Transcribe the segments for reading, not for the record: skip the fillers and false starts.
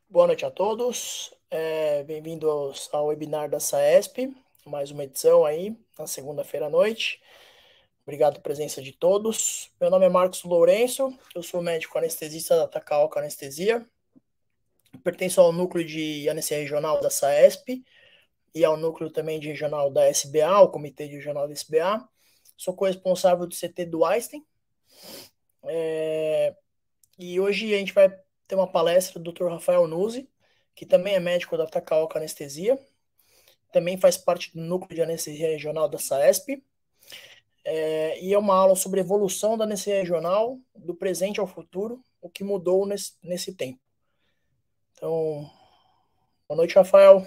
Boa noite a todos. Bem-vindos ao webinar da SAESP, mais uma edição aí, na segunda-feira à noite. Obrigado pela presença de todos. Meu nome é Marcos Lourenço, eu sou médico anestesista da Takahaka Anestesia. Pertenço ao núcleo de anestesia regional da SAESP e ao núcleo também de regional da SBA, o comitê de regional da SBA. Sou corresponsável do CT do Einstein. E hoje a gente vai ter uma palestra do Dr. Rafael Nuzzi, que também é médico da Takahaka Anestesia, também faz parte do núcleo de anestesia regional da SAESP, e é uma aula sobre evolução da anestesia regional, do presente ao futuro, o que mudou nesse tempo. Então, boa noite, Rafael.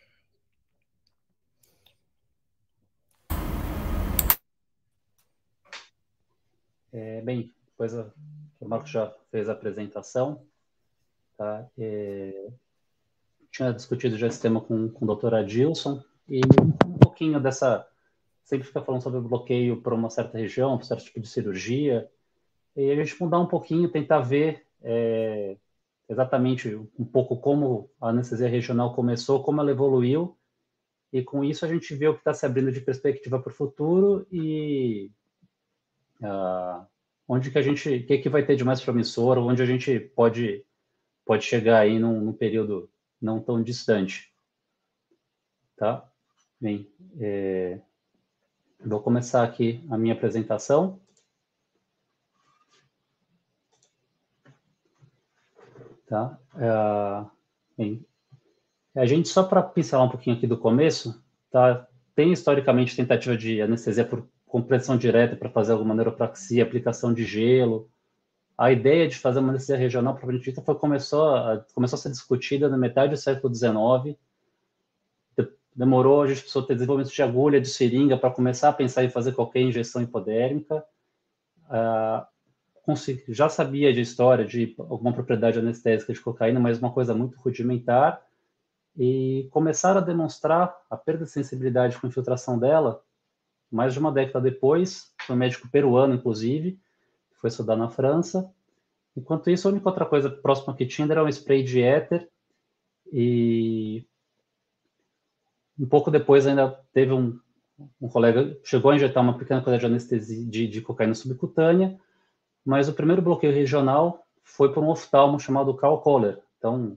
Bem, depois o Marcos já fez a apresentação, tá? Tinha discutido já esse tema com o Dr. Adilson, e um pouquinho dessa, sempre fica falando sobre bloqueio para uma certa região, para um certo tipo de cirurgia, e a gente mudar um pouquinho, tentar ver exatamente um pouco como a anestesia regional começou, como ela evoluiu, e com isso a gente vê o que está se abrindo de perspectiva para o futuro e onde que a gente, o que vai ter de mais promissor, onde a gente pode chegar aí num período não tão distante, tá? Bem, vou começar aqui a minha apresentação. Tá? Bem, a gente, só para pincelar um pouquinho aqui do começo, tá? Tem historicamente tentativa de anestesia por compressão direta para fazer alguma neuropraxia, aplicação de gelo. A ideia de fazer uma anestesia regional propriamente dita começou a ser discutida na metade do século XIX. Demorou, a gente precisou ter desenvolvimento de agulha, de seringa, para começar a pensar em fazer qualquer injeção hipodérmica. Já sabia de história de alguma propriedade anestésica de cocaína, mas uma coisa muito rudimentar. E começaram a demonstrar a perda de sensibilidade com a infiltração dela mais de uma década depois. Foi um médico peruano, inclusive, que foi estudar na França. Enquanto isso, a única outra coisa próxima que tinha era um spray de éter. E um pouco depois ainda teve um colega chegou a injetar uma pequena quantidade de anestesia de cocaína subcutânea, mas o primeiro bloqueio regional foi por um oftalmo chamado Karl Kohler. Então,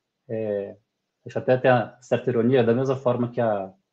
acho até tem a certa ironia, da mesma forma que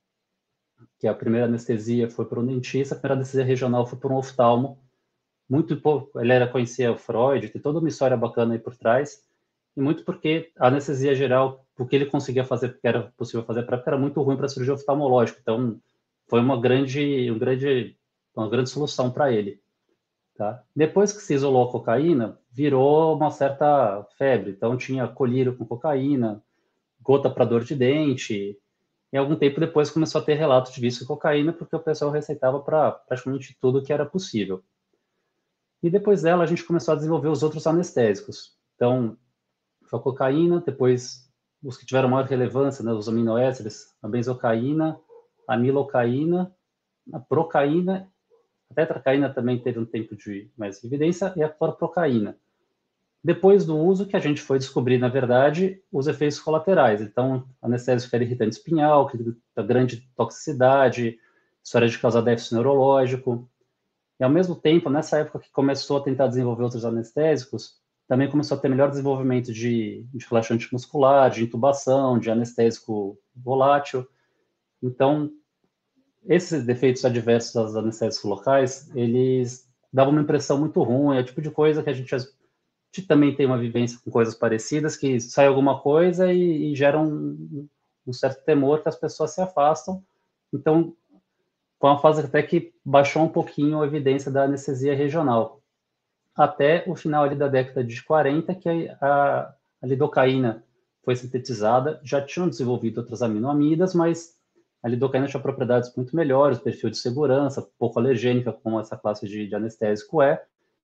a primeira anestesia foi por um dentista, a primeira anestesia regional foi por um oftalmo. Muito pouco, conhecia o Freud, tem toda uma história bacana aí por trás, e muito porque a anestesia geral, o que ele conseguia fazer, porque era possível fazer para época, era muito ruim para a cirurgia oftalmológica. Então, foi uma grande solução para ele. Tá? Depois que se isolou a cocaína, virou uma certa febre. Então, tinha colírio com cocaína, gota para dor de dente. E algum tempo depois começou a ter relatos de vício em cocaína, porque o pessoal receitava para praticamente tudo que era possível. E depois dela, a gente começou a desenvolver os outros anestésicos. Então, foi a cocaína, depois os que tiveram maior relevância, né, os aminoésteres, a benzocaína, a amilocaína, a procaína, a tetracaína também teve um tempo de mais evidência, e a cloroprocaína. Depois do uso, que a gente foi descobrir, na verdade, os efeitos colaterais. Então, anestésico era irritante espinhal, que da grande toxicidade, história de causar déficit neurológico. E, ao mesmo tempo, nessa época que começou a tentar desenvolver outros anestésicos, também começou a ter melhor desenvolvimento de relaxante muscular, de intubação, de anestésico volátil. Então, esses defeitos adversos dos anestésicos locais, eles davam uma impressão muito ruim, é o tipo de coisa que a gente também tem uma vivência com coisas parecidas, que sai alguma coisa e gera um certo temor que as pessoas se afastam. Então, foi uma fase até que baixou um pouquinho a evidência da anestesia regional. Até o final ali da década de 40, que a lidocaína foi sintetizada, já tinham desenvolvido outras aminoamidas, mas a lidocaína tinha propriedades muito melhores, perfil de segurança, pouco alergênica, como essa classe de anestésico é.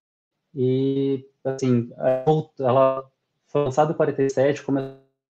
E, assim, ela foi lançada em 47, começou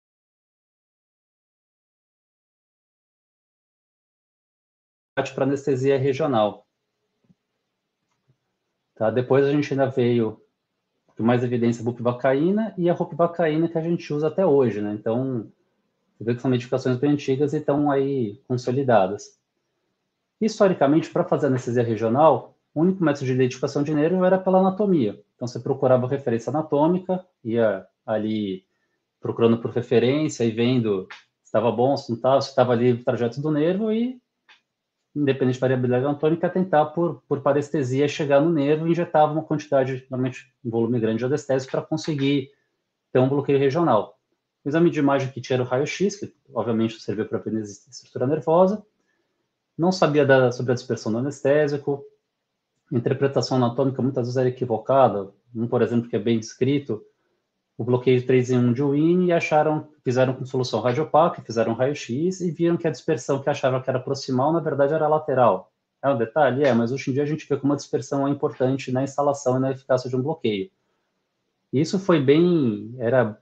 para anestesia regional. Tá? Depois a gente ainda veio que mais evidência é a bupivacaína e a ropivacaína que a gente usa até hoje, né? Então, você vê que são medicações bem antigas e estão aí consolidadas. Historicamente, para fazer anestesia regional, o único método de identificação de nervo era pela anatomia. Então, você procurava referência anatômica, ia ali procurando por referência e vendo se estava bom, se não estava, se estava ali o trajeto do nervo e, independente da variabilidade anatômica, tentar por parestesia chegar no nervo e injetava uma quantidade, normalmente um volume grande de anestésico para conseguir ter um bloqueio regional. O exame de imagem que tinha era o raio-x, que obviamente serviu para ver a estrutura nervosa. Não sabia sobre a dispersão do anestésico. A interpretação anatômica muitas vezes era equivocada. Por exemplo, que é bem descrito, o bloqueio de 3 em 1 de Wien e fizeram com solução radiopaca, fizeram um raio-x e viram que a dispersão que achavam que era proximal, na verdade, era lateral. É um detalhe? É, mas hoje em dia a gente vê como a dispersão é importante na instalação e na eficácia de um bloqueio. Isso foi era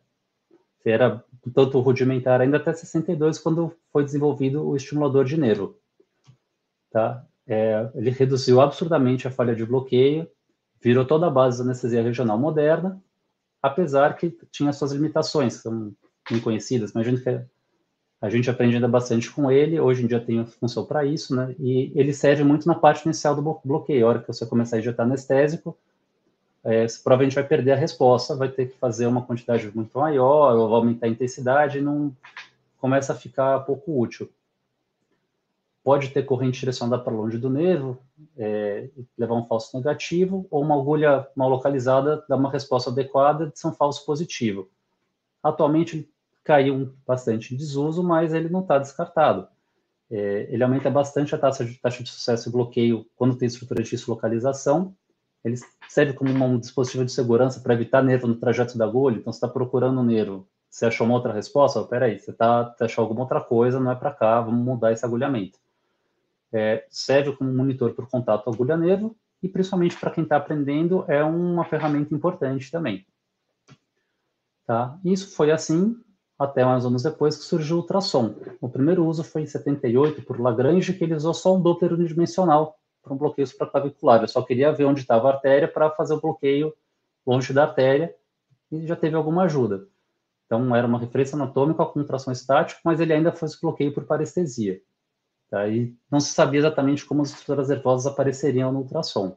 tanto rudimentar ainda até 62, quando foi desenvolvido o estimulador de nervo. Tá? Ele reduziu absurdamente a falha de bloqueio, virou toda a base da anestesia regional moderna, apesar que tinha suas limitações, que são inconhecidas. Imagino que a gente aprende ainda bastante com ele, hoje em dia tem função para isso, né? E ele serve muito na parte inicial do bloqueio. A hora que você começar a injetar anestésico, você provavelmente vai perder a resposta, vai ter que fazer uma quantidade muito maior, ou vai aumentar a intensidade, e não começa a ficar pouco útil. Pode ter corrente direcionada para longe do nervo, levar um falso negativo, ou uma agulha mal localizada dar uma resposta adequada de ser um falso positivo. Atualmente caiu bastante em desuso, mas ele não está descartado. Ele aumenta bastante a taxa de sucesso e bloqueio quando tem estrutura de localização. Ele serve como um dispositivo de segurança para evitar nervo no trajeto da agulha. Então, você está procurando um nervo, você achou uma outra resposta? Peraí, você achou alguma outra coisa, não é para cá, vamos mudar esse agulhamento. Serve como monitor para o contato agulha-nervo e, principalmente para quem está aprendendo, é uma ferramenta importante também. Tá? Isso foi assim até mais anos depois que surgiu o ultrassom. O primeiro uso foi em 78 por Lagrange, que ele usou só um Doppler unidimensional para um bloqueio supraclavicular. Eu só queria ver onde estava a artéria para fazer o bloqueio longe da artéria e já teve alguma ajuda. Então, era uma referência anatômica com ultrassom estático, mas ele ainda fez bloqueio por parestesia. Tá? E não se sabia exatamente como as estruturas nervosas apareceriam no ultrassom.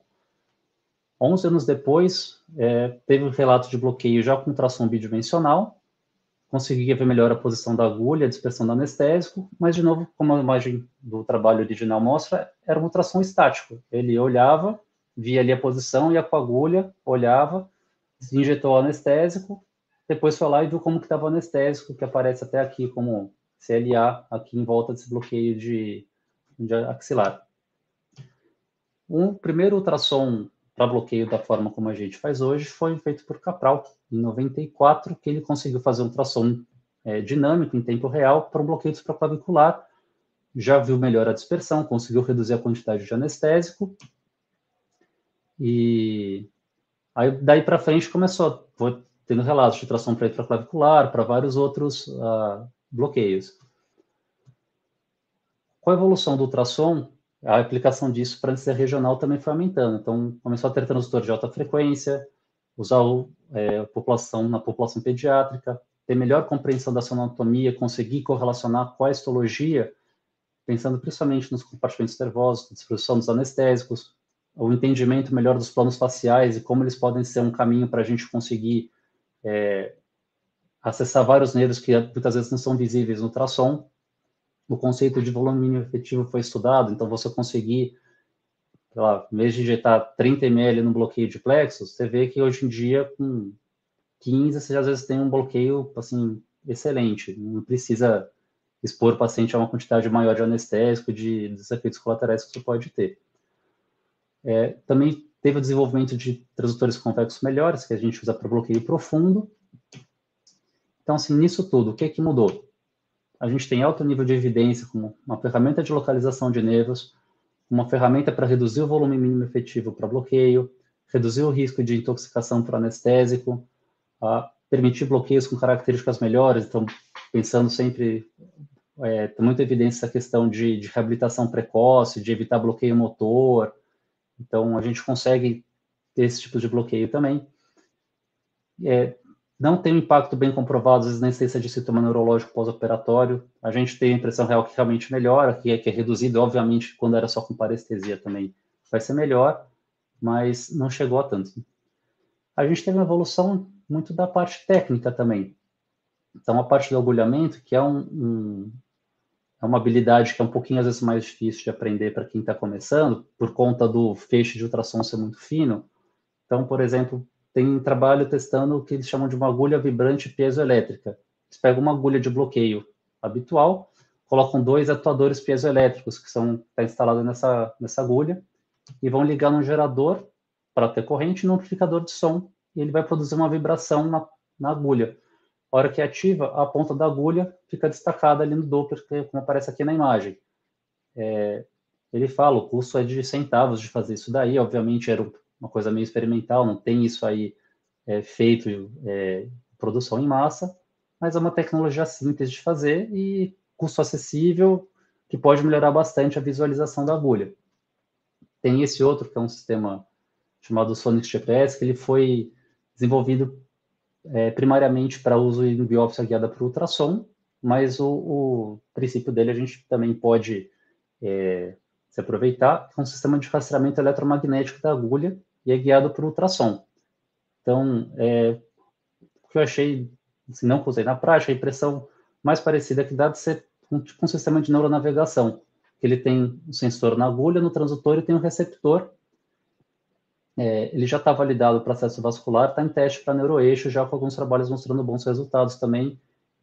11 anos depois, teve um relato de bloqueio já com ultrassom bidimensional, conseguia ver melhor a posição da agulha, a dispersão do anestésico, mas, de novo, como a imagem do trabalho original mostra, era um ultrassom estático. Ele olhava, via ali a posição, ia com a agulha, olhava, injetou o anestésico, depois foi lá e viu como que estava o anestésico, que aparece até aqui como CLA, aqui em volta desse bloqueio de axilar. O primeiro ultrassom para bloqueio da forma como a gente faz hoje foi feito por Capral, em 94, que ele conseguiu fazer um ultrassom dinâmico em tempo real para um bloqueio supraclavicular, já viu melhor a dispersão, conseguiu reduzir a quantidade de anestésico, e aí daí para frente começou, foi tendo relatos de ultrassom para intraclavicular, para vários outros bloqueios. Com a evolução do ultrassom, a aplicação disso para anestesia regional também foi aumentando. Então, começou a ter transdutor de alta frequência, usar na população pediátrica, ter melhor compreensão da sua anatomia, conseguir correlacionar com a histologia, pensando principalmente nos compartimentos nervosos, distribuição dos anestésicos, o entendimento melhor dos planos faciais e como eles podem ser um caminho para a gente conseguir acessar vários nervos que muitas vezes não são visíveis no ultrassom. O conceito de volume mínimo efetivo foi estudado, então você conseguir, sei lá, em vez de injetar 30 ml no bloqueio de plexos, você vê que hoje em dia, com 15, você às vezes tem um bloqueio, assim, excelente. Não precisa expor o paciente a uma quantidade maior de anestésico, dos efeitos colaterais que você pode ter. Também teve o desenvolvimento de transdutores convexos melhores, que a gente usa para bloqueio profundo. Então, assim, nisso tudo, o que é que mudou? A gente tem alto nível de evidência como uma ferramenta de localização de nervos, uma ferramenta para reduzir o volume mínimo efetivo para bloqueio, reduzir o risco de intoxicação por anestésico, permitir bloqueios com características melhores. Então, pensando sempre, tem muita evidência essa questão de reabilitação precoce, de evitar bloqueio motor. Então, a gente consegue ter esse tipo de bloqueio também. não tem um impacto bem comprovado, às vezes, na incidência de sintoma neurológico pós-operatório. A gente tem a impressão real que realmente melhora, que é reduzido, obviamente, quando era só com parestesia também vai ser melhor, mas não chegou a tanto. A gente teve uma evolução muito da parte técnica também. Então, a parte do agulhamento, que é uma habilidade que é um pouquinho, às vezes, mais difícil de aprender para quem está começando, por conta do feixe de ultrassom ser muito fino. Então, por exemplo, tem trabalho testando o que eles chamam de uma agulha vibrante piezoelétrica. Eles pegam uma agulha de bloqueio habitual, colocam 2 atuadores piezoelétricos que está instalado nessa agulha e vão ligar num gerador para ter corrente e num amplificador de som, e ele vai produzir uma vibração na agulha. A hora que ativa, a ponta da agulha fica destacada ali no Doppler, como aparece aqui na imagem. Ele fala, o custo é de centavos de fazer isso daí, obviamente era uma coisa meio experimental, não tem isso aí feito produção em massa, mas é uma tecnologia simples de fazer e custo acessível, que pode melhorar bastante a visualização da agulha. Tem esse outro, que é um sistema chamado Sonic GPS, que ele foi desenvolvido primariamente para uso em biópsia guiada por ultrassom, mas o princípio dele a gente também pode se aproveitar, que é um sistema de rastreamento eletromagnético da agulha e é guiado por ultrassom. Então, o que eu achei, se não usei na prática, a impressão mais parecida é que dá de ser tipo um sistema de neuronavegação, que ele tem um sensor na agulha, no transdutor e tem um receptor. Ele já está validado para acesso vascular, está em teste para neuroeixo, já com alguns trabalhos mostrando bons resultados também.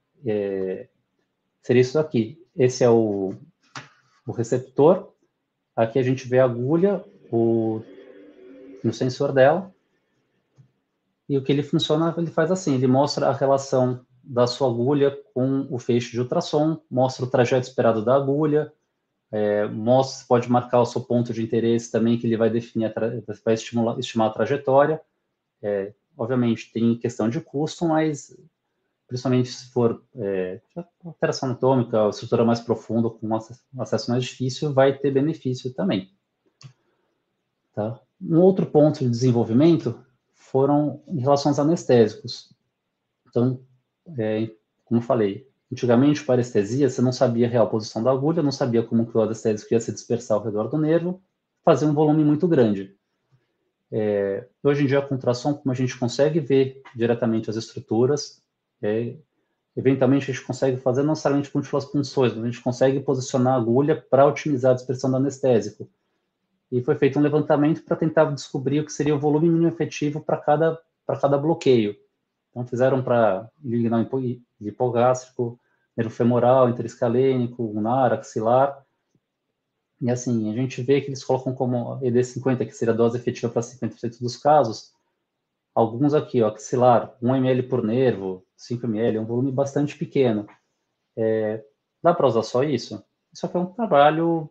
Seria isso aqui. Esse é o receptor. Aqui a gente vê a agulha no sensor dela. E o que ele funciona, ele faz assim, ele mostra a relação da sua agulha com o feixe de ultrassom, mostra o trajeto esperado da agulha, pode marcar o seu ponto de interesse também, que ele vai definir, vai estimar a trajetória. Obviamente, tem questão de custo, mas principalmente se for alteração anatômica, estrutura mais profunda, com acesso mais difícil, vai ter benefício também. Tá? Um outro ponto de desenvolvimento foram em relação aos anestésicos. Então, como eu falei, antigamente, para parestesia, você não sabia a real posição da agulha, não sabia como que o anestésico ia se dispersar ao redor do nervo, fazia um volume muito grande. Hoje em dia, com ultrassom, como a gente consegue ver diretamente as estruturas, eventualmente a gente consegue fazer não necessariamente múltiplas punções, mas a gente consegue posicionar a agulha para otimizar a dispersão do anestésico. E foi feito um levantamento para tentar descobrir o que seria o volume mínimo efetivo para cada bloqueio. Então, fizeram para lignal hipogástrico, nervo femoral, interescalênico, ulnar, axilar. E assim, a gente vê que eles colocam como ED50, que seria a dose efetiva para 50% dos casos. Alguns aqui, ó, axilar, 1 ml por nervo, 5 ml, é um volume bastante pequeno. Dá para usar só isso? Isso aqui é um trabalho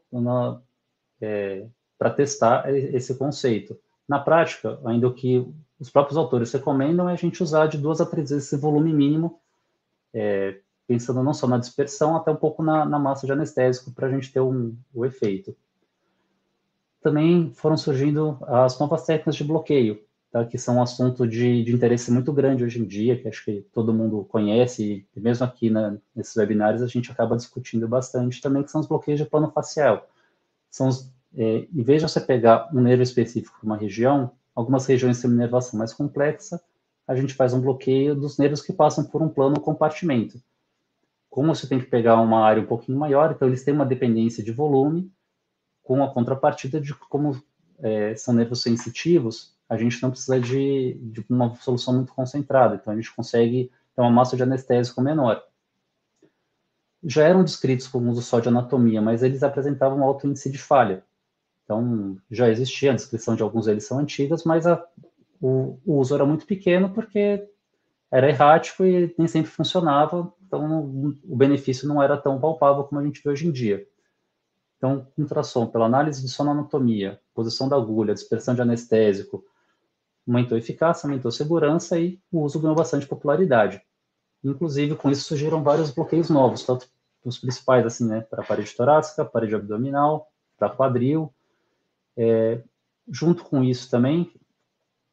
para testar esse conceito. Na prática, ainda o que os próprios autores recomendam é a gente usar de 2 a 3 vezes esse volume mínimo, pensando não só na dispersão, até um pouco na massa de anestésico, para a gente ter o efeito. Também foram surgindo as novas técnicas de bloqueio, tá? Que são um assunto de interesse muito grande hoje em dia, que acho que todo mundo conhece, e mesmo aqui nesses webinários a gente acaba discutindo bastante também, que são os bloqueios de plano facial. São em vez de você pegar um nervo específico para uma região, algumas regiões têm uma inervação mais complexa, a gente faz um bloqueio dos nervos que passam por um plano ou compartimento. Como você tem que pegar uma área um pouquinho maior, então eles têm uma dependência de volume, com a contrapartida de como são nervos sensitivos, a gente não precisa de uma solução muito concentrada, então a gente consegue ter uma massa de anestésico menor. Já eram descritos como uso só de anatomia, mas eles apresentavam um alto índice de falha. Então, já existia, a descrição de alguns deles são antigas, mas o uso era muito pequeno porque era errático e nem sempre funcionava, então o benefício não era tão palpável como a gente vê hoje em dia. Então, ultrassom, pela análise de sonoanatomia, posição da agulha, dispersão de anestésico, aumentou a eficácia, aumentou a segurança e o uso ganhou bastante popularidade. Inclusive, com isso surgiram vários bloqueios novos, tanto os principais, assim, né, para a parede torácica, parede abdominal, para quadril. Junto com isso também,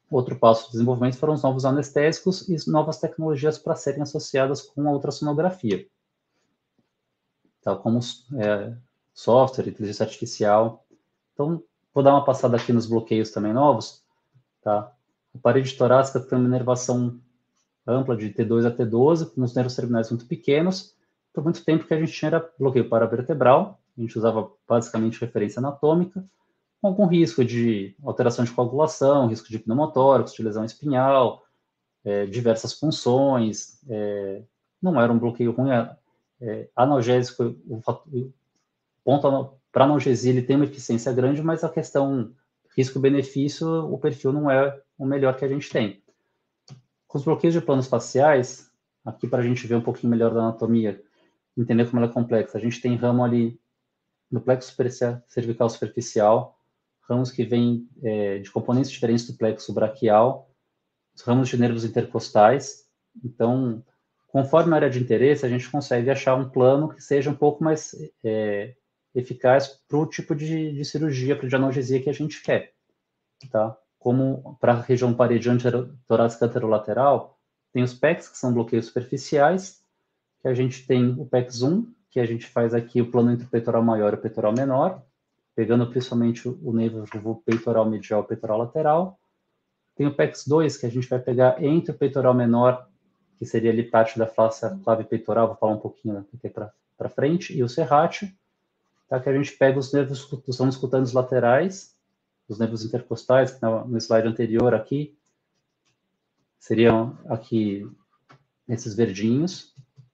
Outro passo de desenvolvimento foram os novos anestésicos e novas tecnologias para serem associadas com a ultrassonografia, tá? Como software, inteligência artificial. Então, vou dar uma passada aqui nos bloqueios também novos. Tá? A parede torácica tem uma inervação ampla de T2 a T12, com os nervos terminais muito pequenos. Por muito tempo que a gente tinha bloqueio paravertebral, a gente usava basicamente referência anatômica, com algum risco de alteração de coagulação, risco de pneumotórax, de lesão espinhal, diversas funções. Não era um bloqueio ruim, analgésico, o ponto para analgesia ele tem uma eficiência grande, mas a questão risco-benefício, o perfil não é o melhor que a gente tem. Com os bloqueios de planos faciais, aqui para a gente ver um pouquinho melhor da anatomia, entender como ela é complexa, a gente tem ramo ali no plexo cervical superficial, ramos que vêm de componentes diferentes do plexo braquial, os ramos de nervos intercostais. Então, conforme a área de interesse, a gente consegue achar um plano que seja um pouco mais eficaz para o tipo de cirurgia, para de analgesia que a gente quer. Tá? Como para a região parede torácica anterolateral, tem os PECs, que são bloqueios superficiais, que a gente tem o PEX 1, que a gente faz aqui o plano entre o peitoral maior e o peitoral menor, pegando principalmente o nervo peitoral medial e peitoral lateral. Tem o PEX 2, que a gente vai pegar entre o peitoral menor, que seria ali parte da face clave peitoral, vou falar um pouquinho aqui para frente, e o serrátil, tá? Que a gente pega os nervos, os ramos cutâneos laterais, os nervos intercostais, que no slide anterior aqui, seriam aqui esses verdinhos.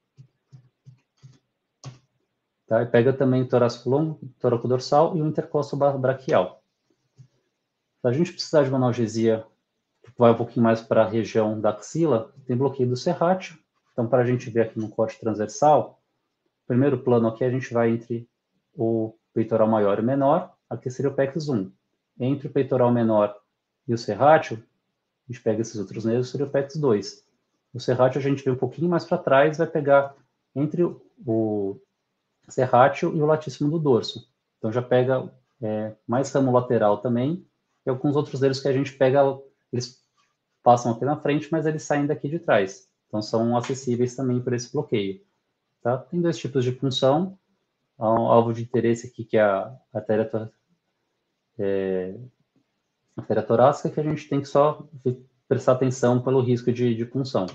Tá? E pega também o torácico longo, o torácico dorsal e o intercosto braquial. Se a gente precisar de uma analgesia que vai um pouquinho mais para a região da axila, tem bloqueio do serrátil. Então, para a gente ver aqui no corte transversal, primeiro plano aqui a gente vai entre o peitoral maior e menor, aqui seria o PEX 1. Entre o peitoral menor e o serrátil, a gente pega esses outros nervos, seria o PEX 2. O serrátil a gente vê um pouquinho mais para trás, vai pegar entre o serrátil e o latíssimo do dorso. Então já pega mais ramo lateral também, e alguns outros nervos que a gente pega, eles passam aqui na frente, mas eles saem daqui de trás. Então são acessíveis também por esse bloqueio. Tá? Tem dois tipos de punção, alvo de interesse aqui que é a artéria torácica, que a gente tem que só prestar atenção pelo risco de punção.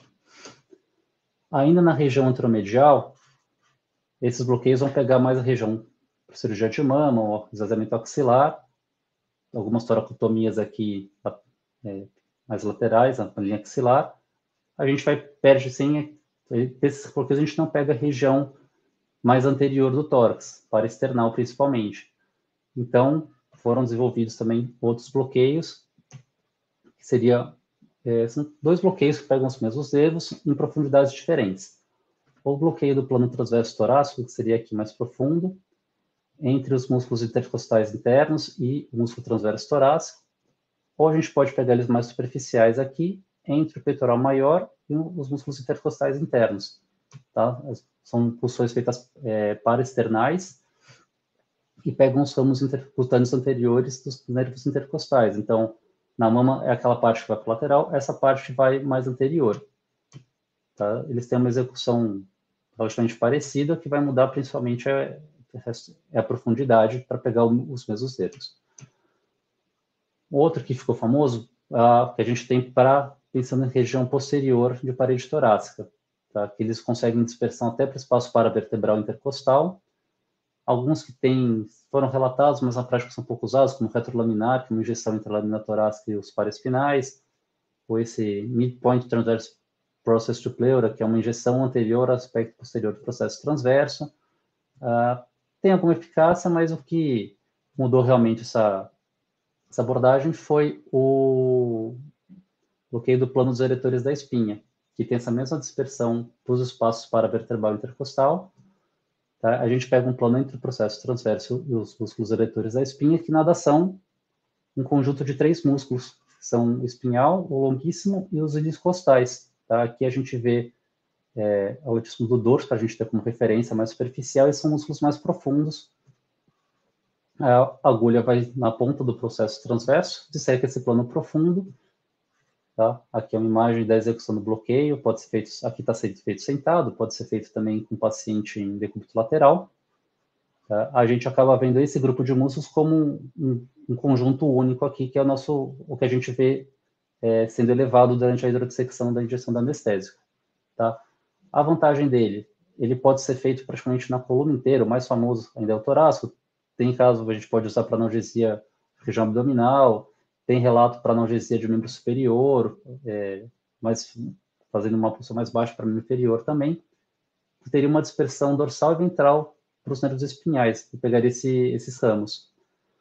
Ainda na região anteromedial, esses bloqueios vão pegar mais a região para cirurgia de mama, ou esvaziamento axilar, algumas toracotomias aqui mais laterais, na linha axilar. A gente perde sim, esses bloqueios a gente não pega a região mais anterior do tórax, para external principalmente. Então, foram desenvolvidos também outros bloqueios, que são dois bloqueios que pegam os mesmos nervos em profundidades diferentes. O bloqueio do plano transverso torácico, que seria aqui mais profundo, entre os músculos intercostais internos e o músculo transverso torácico. Ou a gente pode pegar eles mais superficiais aqui, entre o peitoral maior e os músculos intercostais internos. Tá? São pulsões feitas paraesternais e pegam os ramos intercutâneos anteriores dos nervos intercostais. Então, na mama é aquela parte que vai para o lateral, essa parte vai mais anterior. Tá? Eles têm uma execução relativamente parecida, que vai mudar principalmente a profundidade para pegar os mesmos nervos. Outro que ficou famoso, que a gente tem pensando em região posterior de parede torácica, tá? Que eles conseguem dispersão até para o espaço paravertebral intercostal. Alguns que foram relatados, mas na prática são pouco usados, como retrolaminar, que é uma injeção entre a lâmina torácica e os paraespinais, ou esse midpoint transverse process to pleura, que é uma injeção anterior ao aspecto posterior do processo transverso. Tem alguma eficácia, mas o que mudou realmente essa abordagem foi o bloqueio do plano dos eretores da espinha, que tem essa mesma dispersão para os espaços paravertebral intercostal. Tá? A gente pega um plano entre o processo transverso e os músculos eretores da espinha, que nada são um conjunto de 3 músculos, que são o espinhal, o longuíssimo e os iliscostais. Tá? Aqui a gente vê o latíssimo do dorso, para a gente ter como referência mais superficial, e são músculos mais profundos. A agulha vai na ponta do processo transverso, disseca esse plano profundo, Tá? Aqui é uma imagem da execução do bloqueio, pode ser feito, aqui está sendo feito sentado, pode ser feito também com o paciente em decúbito lateral. Tá? A gente acaba vendo esse grupo de músculos como um conjunto único aqui, que é o que a gente vê sendo elevado durante a hidrodissecção da injeção da anestésico. Tá? A vantagem dele, ele pode ser feito praticamente na coluna inteira, o mais famoso ainda é o torácico. Tem caso a gente pode usar para analgesia região abdominal, tem relato para analgesia de membro superior, mas fazendo uma pulsão mais baixa para membro inferior também. Teria uma dispersão dorsal e ventral para os nervos espinhais, que pegaria esses ramos.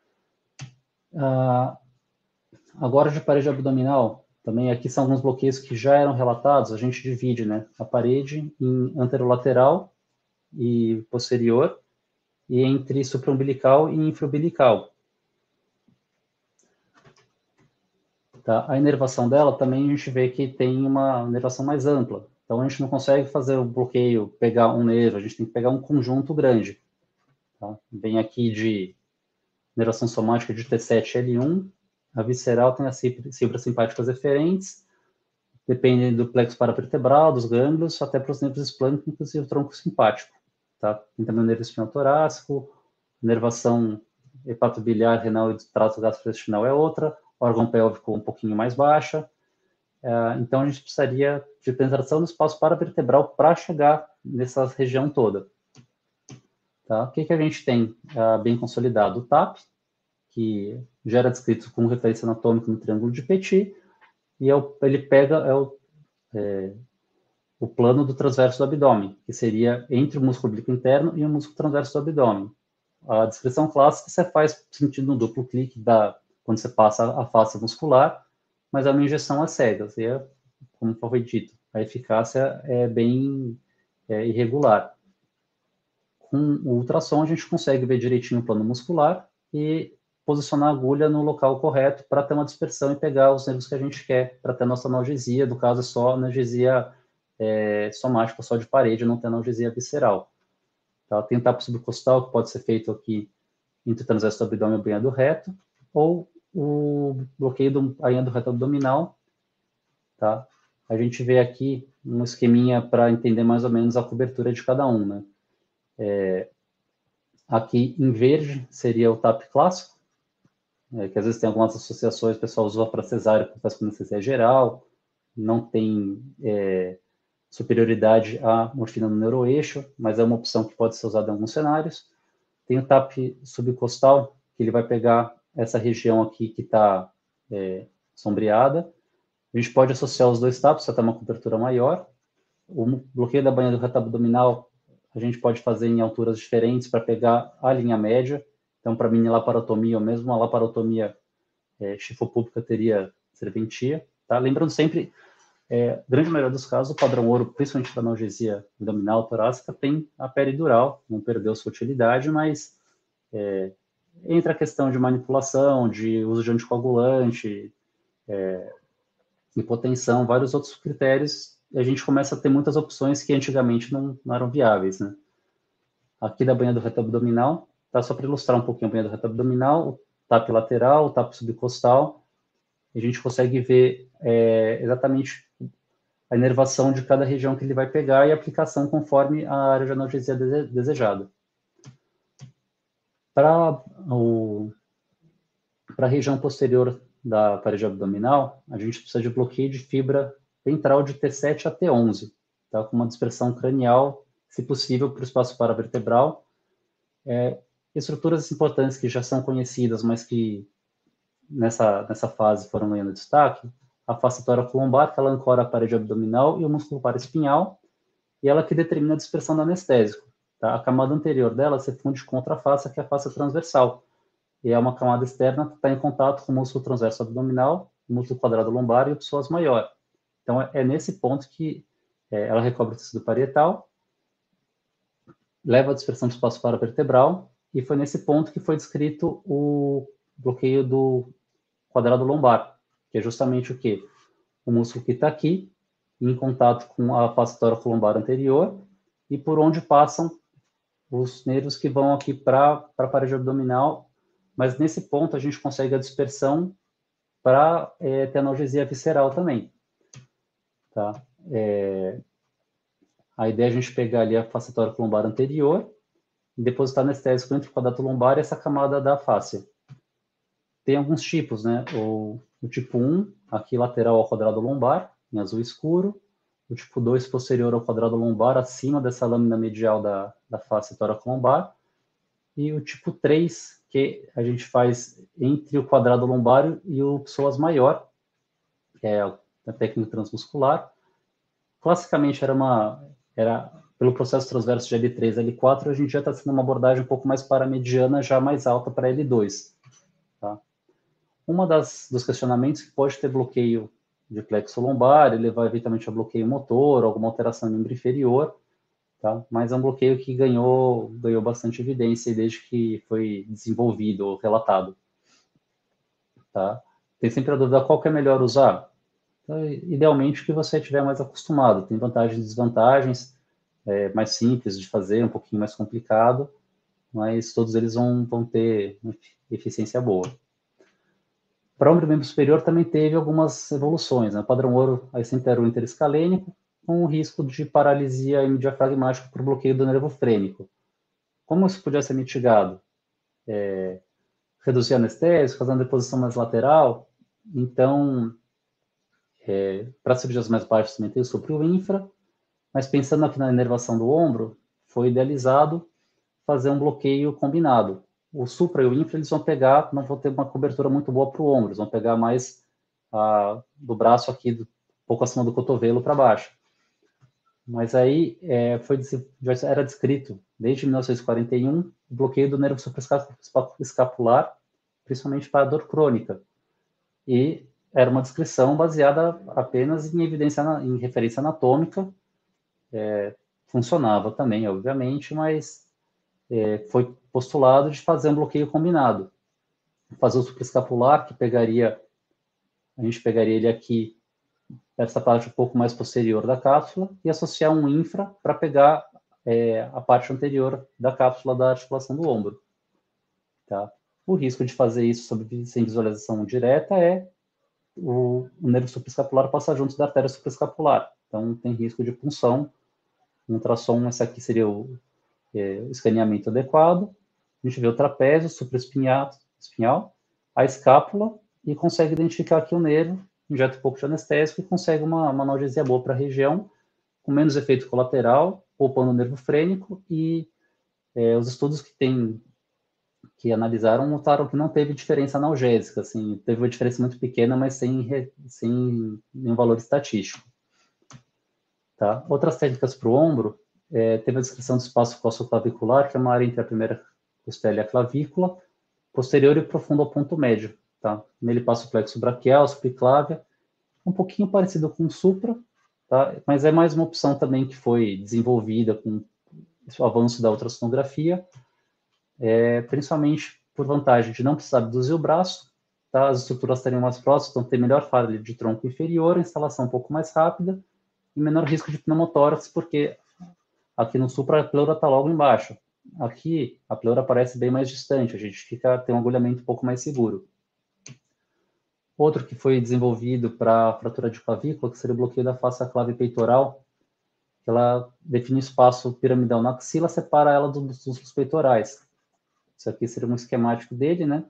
Agora de parede abdominal, também aqui são alguns bloqueios que já eram relatados, a gente divide, né, a parede em anterolateral e posterior, e entre supraumbilical e infraumbilical. Tá? A inervação dela também a gente vê que tem uma inervação mais ampla. Então a gente não consegue fazer o bloqueio, pegar um nervo, a gente tem que pegar um conjunto grande. Tá? Vem aqui de inervação somática de T7-L1, a visceral tem as fibras simpáticas eferentes, dependem do plexo paravertebral, dos gânglios, até para os nervos esplâncnicos e o tronco simpático. Tá? Tem também o nervo espinhal torácico, inervação hepatobiliar, renal e do trato gastrointestinal é outra, órgão pélvico um pouquinho mais baixa. Então, a gente precisaria de penetração no espaço paravertebral para chegar nessa região toda. Tá? O que a gente tem bem consolidado? O TAP, que já era descrito como referência anatômica no triângulo de Petit, e ele pega o plano do transverso do abdômen, que seria entre o músculo oblíquo interno e o músculo transverso do abdômen. A descrição clássica você faz sentindo um duplo clique quando você passa a face muscular, mas é uma injeção às cegas, e como foi dito, a eficácia é bem irregular. Com o ultrassom, a gente consegue ver direitinho o plano muscular e posicionar a agulha no local correto para ter uma dispersão e pegar os nervos que a gente quer, para ter a nossa analgesia, no caso é só analgesia somática, só de parede, não tem analgesia visceral. Tá? Tem o tapo subcostal, que pode ser feito aqui entre o transverso do abdômen e o banhado reto, ou o bloqueio do banhado reto abdominal. Tá? A gente vê aqui um esqueminha para entender mais ou menos a cobertura de cada um. Né? Aqui em verde seria o TAP clássico, que às vezes tem algumas associações, o pessoal usa para cesárea, que faz com anestesia geral, não tem superioridade à morfina no neuroeixo, mas é uma opção que pode ser usada em alguns cenários. Tem o TAP subcostal, que ele vai pegar essa região aqui que está sombreada. A gente pode associar os dois TAPs para ter uma cobertura maior. O bloqueio da banha do reto abdominal, a gente pode fazer em alturas diferentes para pegar a linha média. Então, para mini laparotomia, ou mesmo uma laparotomia chifopúbica teria serventia. Tá? Lembrando sempre, grande maioria dos casos, o padrão ouro, principalmente para analgesia abdominal, torácica, tem a peridural, não perdeu sua utilidade, mas entra a questão de manipulação, de uso de anticoagulante, hipotensão, vários outros critérios, e a gente começa a ter muitas opções que antigamente não eram viáveis. Né? Aqui da banha do reto abdominal, tá? Só para ilustrar um pouquinho a banha do reto abdominal, o TAP lateral, o TAP subcostal, a gente consegue ver exatamente a inervação de cada região que ele vai pegar e a aplicação conforme a área de analgesia desejada. Para a região posterior da parede abdominal, a gente precisa de bloqueio de fibra ventral de T7 a T11, tá? Com uma dispersão cranial, se possível, para o espaço paravertebral. Estruturas importantes que já são conhecidas, mas que nessa fase foram ganhando destaque, a face tóraco-lombar, que ela ancora a parede abdominal e o músculo paraespinhal, e ela que determina a dispersão do anestésico. Tá? A camada anterior dela se funde contra a face, que é a face transversal, e é uma camada externa que está em contato com o músculo transverso abdominal, o músculo quadrado lombar e o psoas maior. Então, é nesse ponto que ela recobre o tecido parietal, leva a dispersão do espaço paravertebral, e foi nesse ponto que foi descrito o bloqueio do quadrado lombar, que é justamente o quê? O músculo que está aqui, em contato com a face tóraco-lombar anterior, e por onde passam os nervos que vão aqui para a parede abdominal, mas nesse ponto a gente consegue a dispersão para ter analgesia visceral também. Tá? A ideia é a gente pegar ali a face tóraco-lombar anterior e depositar anestésico entre o quadrado lombar e essa camada da fáscia. Tem alguns tipos, né? O tipo 1, aqui lateral ao quadrado lombar, em azul escuro. O tipo 2, posterior ao quadrado lombar, acima dessa lâmina medial da face tóraco-lombar. E o tipo 3, que a gente faz entre o quadrado lombar e o psoas maior, que é a técnica transmuscular. Classicamente era pelo processo transverso de L3 a L4, a gente já está sendo uma abordagem um pouco mais paramediana, já mais alta para L2. Tá? Uma dos questionamentos que pode ter bloqueio de plexo lombar, ele vai eventualmente a bloqueio motor, alguma alteração no membro inferior, tá? Mas é um bloqueio que ganhou bastante evidência desde que foi desenvolvido ou relatado. Tá? Tem sempre a dúvida qual que é melhor usar. Então, idealmente, o que você estiver mais acostumado. Tem vantagens e desvantagens, mais simples de fazer, um pouquinho mais complicado, mas todos eles vão ter uma eficiência boa. Para o membro superior também teve algumas evoluções. Né? O padrão ouro aí sempre era o interescalênico, com o risco de paralisia hemodiafragmática por bloqueio do nervo frênico. Como isso podia ser mitigado? Reduzir a anestésico, fazer uma deposição mais lateral. Então, para cirurgias mais baixas também tem o supra e o infra, mas pensando aqui na inervação do ombro, foi idealizado fazer um bloqueio combinado. O supra e o infra, eles vão pegar, não vão ter uma cobertura muito boa para o ombro, eles vão pegar mais do braço aqui, um pouco acima do cotovelo para baixo. Mas aí já era descrito, desde 1941, o bloqueio do nervo supraescapular, principalmente para a dor crônica. E era uma descrição baseada apenas em evidência, em referência anatômica, funcionava também, obviamente, mas foi postulado de fazer um bloqueio combinado. Fazer o supraescapular, que a gente pegaria ele aqui, essa parte um pouco mais posterior da cápsula, e associar um infra para pegar a parte anterior da cápsula da articulação do ombro. Tá? O risco de fazer isso sem visualização direta é o nervo supraescapular passar junto da artéria supraescapular. Então, tem risco de punção. Um ultrassom, esse aqui seria o escaneamento adequado. A gente vê o trapézio, supraespinhal, a escápula, e consegue identificar aqui o nervo, injeta um pouco de anestésico e consegue uma analgesia boa para a região, com menos efeito colateral, poupando o nervo frênico, e os estudos que analisaram notaram que não teve diferença analgésica, assim, teve uma diferença muito pequena, mas sem nenhum valor estatístico. Tá? Outras técnicas para o ombro, teve a descrição do espaço coxoclavicular, que é uma área entre a primeira costela e a clavícula, posterior e profundo ao ponto médio. Tá? Nele passa o plexo braquial, subclávia, um pouquinho parecido com o supra, tá? Mas é mais uma opção também que foi desenvolvida com o avanço da ultrassonografia, principalmente por vantagem de não precisar abduzir o braço, tá? As estruturas estariam mais próximas, então tem melhor falha de tronco inferior, instalação um pouco mais rápida e menor risco de pneumotórax, porque aqui no supra a pleura está logo embaixo. Aqui a pleura aparece bem mais distante, a gente tem um agulhamento um pouco mais seguro. Outro que foi desenvolvido para fratura de clavícula, que seria o bloqueio da face clave peitoral, que ela define o espaço piramidal na axila, separa ela dos músculos peitorais. Isso aqui seria um esquemático dele, né?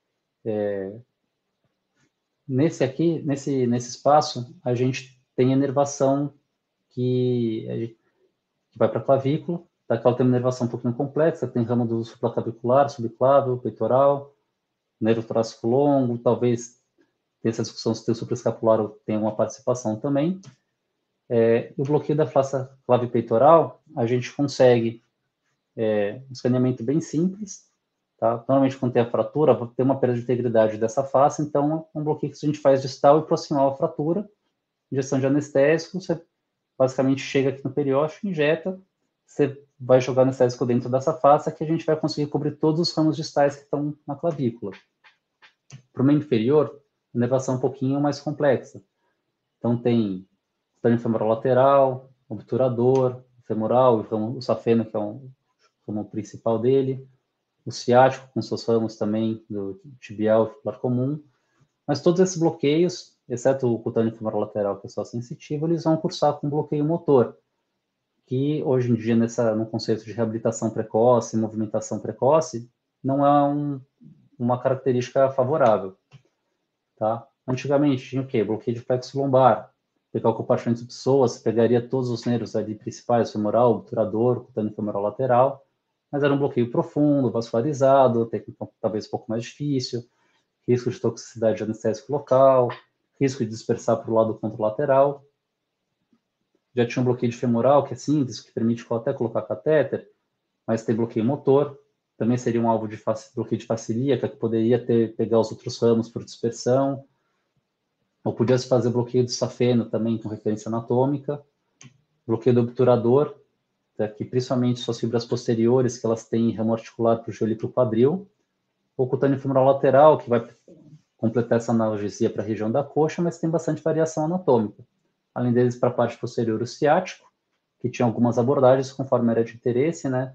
Nesse espaço, a gente tem a inervação que vai para a clavícula, daquela tem uma inervação um pouquinho complexa, tem ramo do supraclavicular, subclávio, peitoral, nervo torácico longo, talvez tenha essa discussão se tem o supraescapular ou tem uma participação também. O bloqueio da face clave peitoral, a gente consegue um escaneamento bem simples, tá? Normalmente quando tem a fratura, tem uma perda de integridade dessa face, então é um bloqueio que a gente faz distal e proximal à fratura, injeção de anestésico, você basicamente chega aqui no periósteo, injeta, você vai jogar anestésico dentro dessa face, que a gente vai conseguir cobrir todos os ramos distais que estão na clavícula. Para o membro inferior, a inervação é um pouquinho mais complexa. Então tem estônio femoral lateral, obturador, femoral, o safeno, que é o ramo principal dele, o ciático, com seus ramos também, do tibial e fibular comum, Mas todos esses bloqueios, exceto o cutâneo femoral lateral, que é só sensitivo, eles vão cursar com bloqueio motor, que hoje em dia, no conceito de reabilitação precoce, movimentação precoce, não é uma característica favorável. Tá? Antigamente tinha o quê? Bloqueio de plexo lombar. Pegar o compartimento de pessoas, pegaria todos os nervos ali principais, femoral, obturador, cutâneo femoral lateral, mas era um bloqueio profundo, vascularizado, técnica talvez um pouco mais difícil, risco de toxicidade de anestésico local, risco de dispersar para o lado contralateral. Já tinha um bloqueio de femoral, que é simples, que permite até colocar catéter, mas tem bloqueio motor, também seria um alvo de bloqueio de face ilíaca, que poderia pegar os outros ramos por dispersão, ou podia se fazer bloqueio de safeno também, com referência anatômica, bloqueio do obturador, que principalmente suas fibras posteriores, que elas têm ramo articular para o joelho e para o quadril, ou cutâneo femoral lateral, que vai completar essa analgesia para a região da coxa, mas tem bastante variação anatômica. Além deles, para a parte posterior, o ciático, que tinha algumas abordagens conforme era de interesse, né?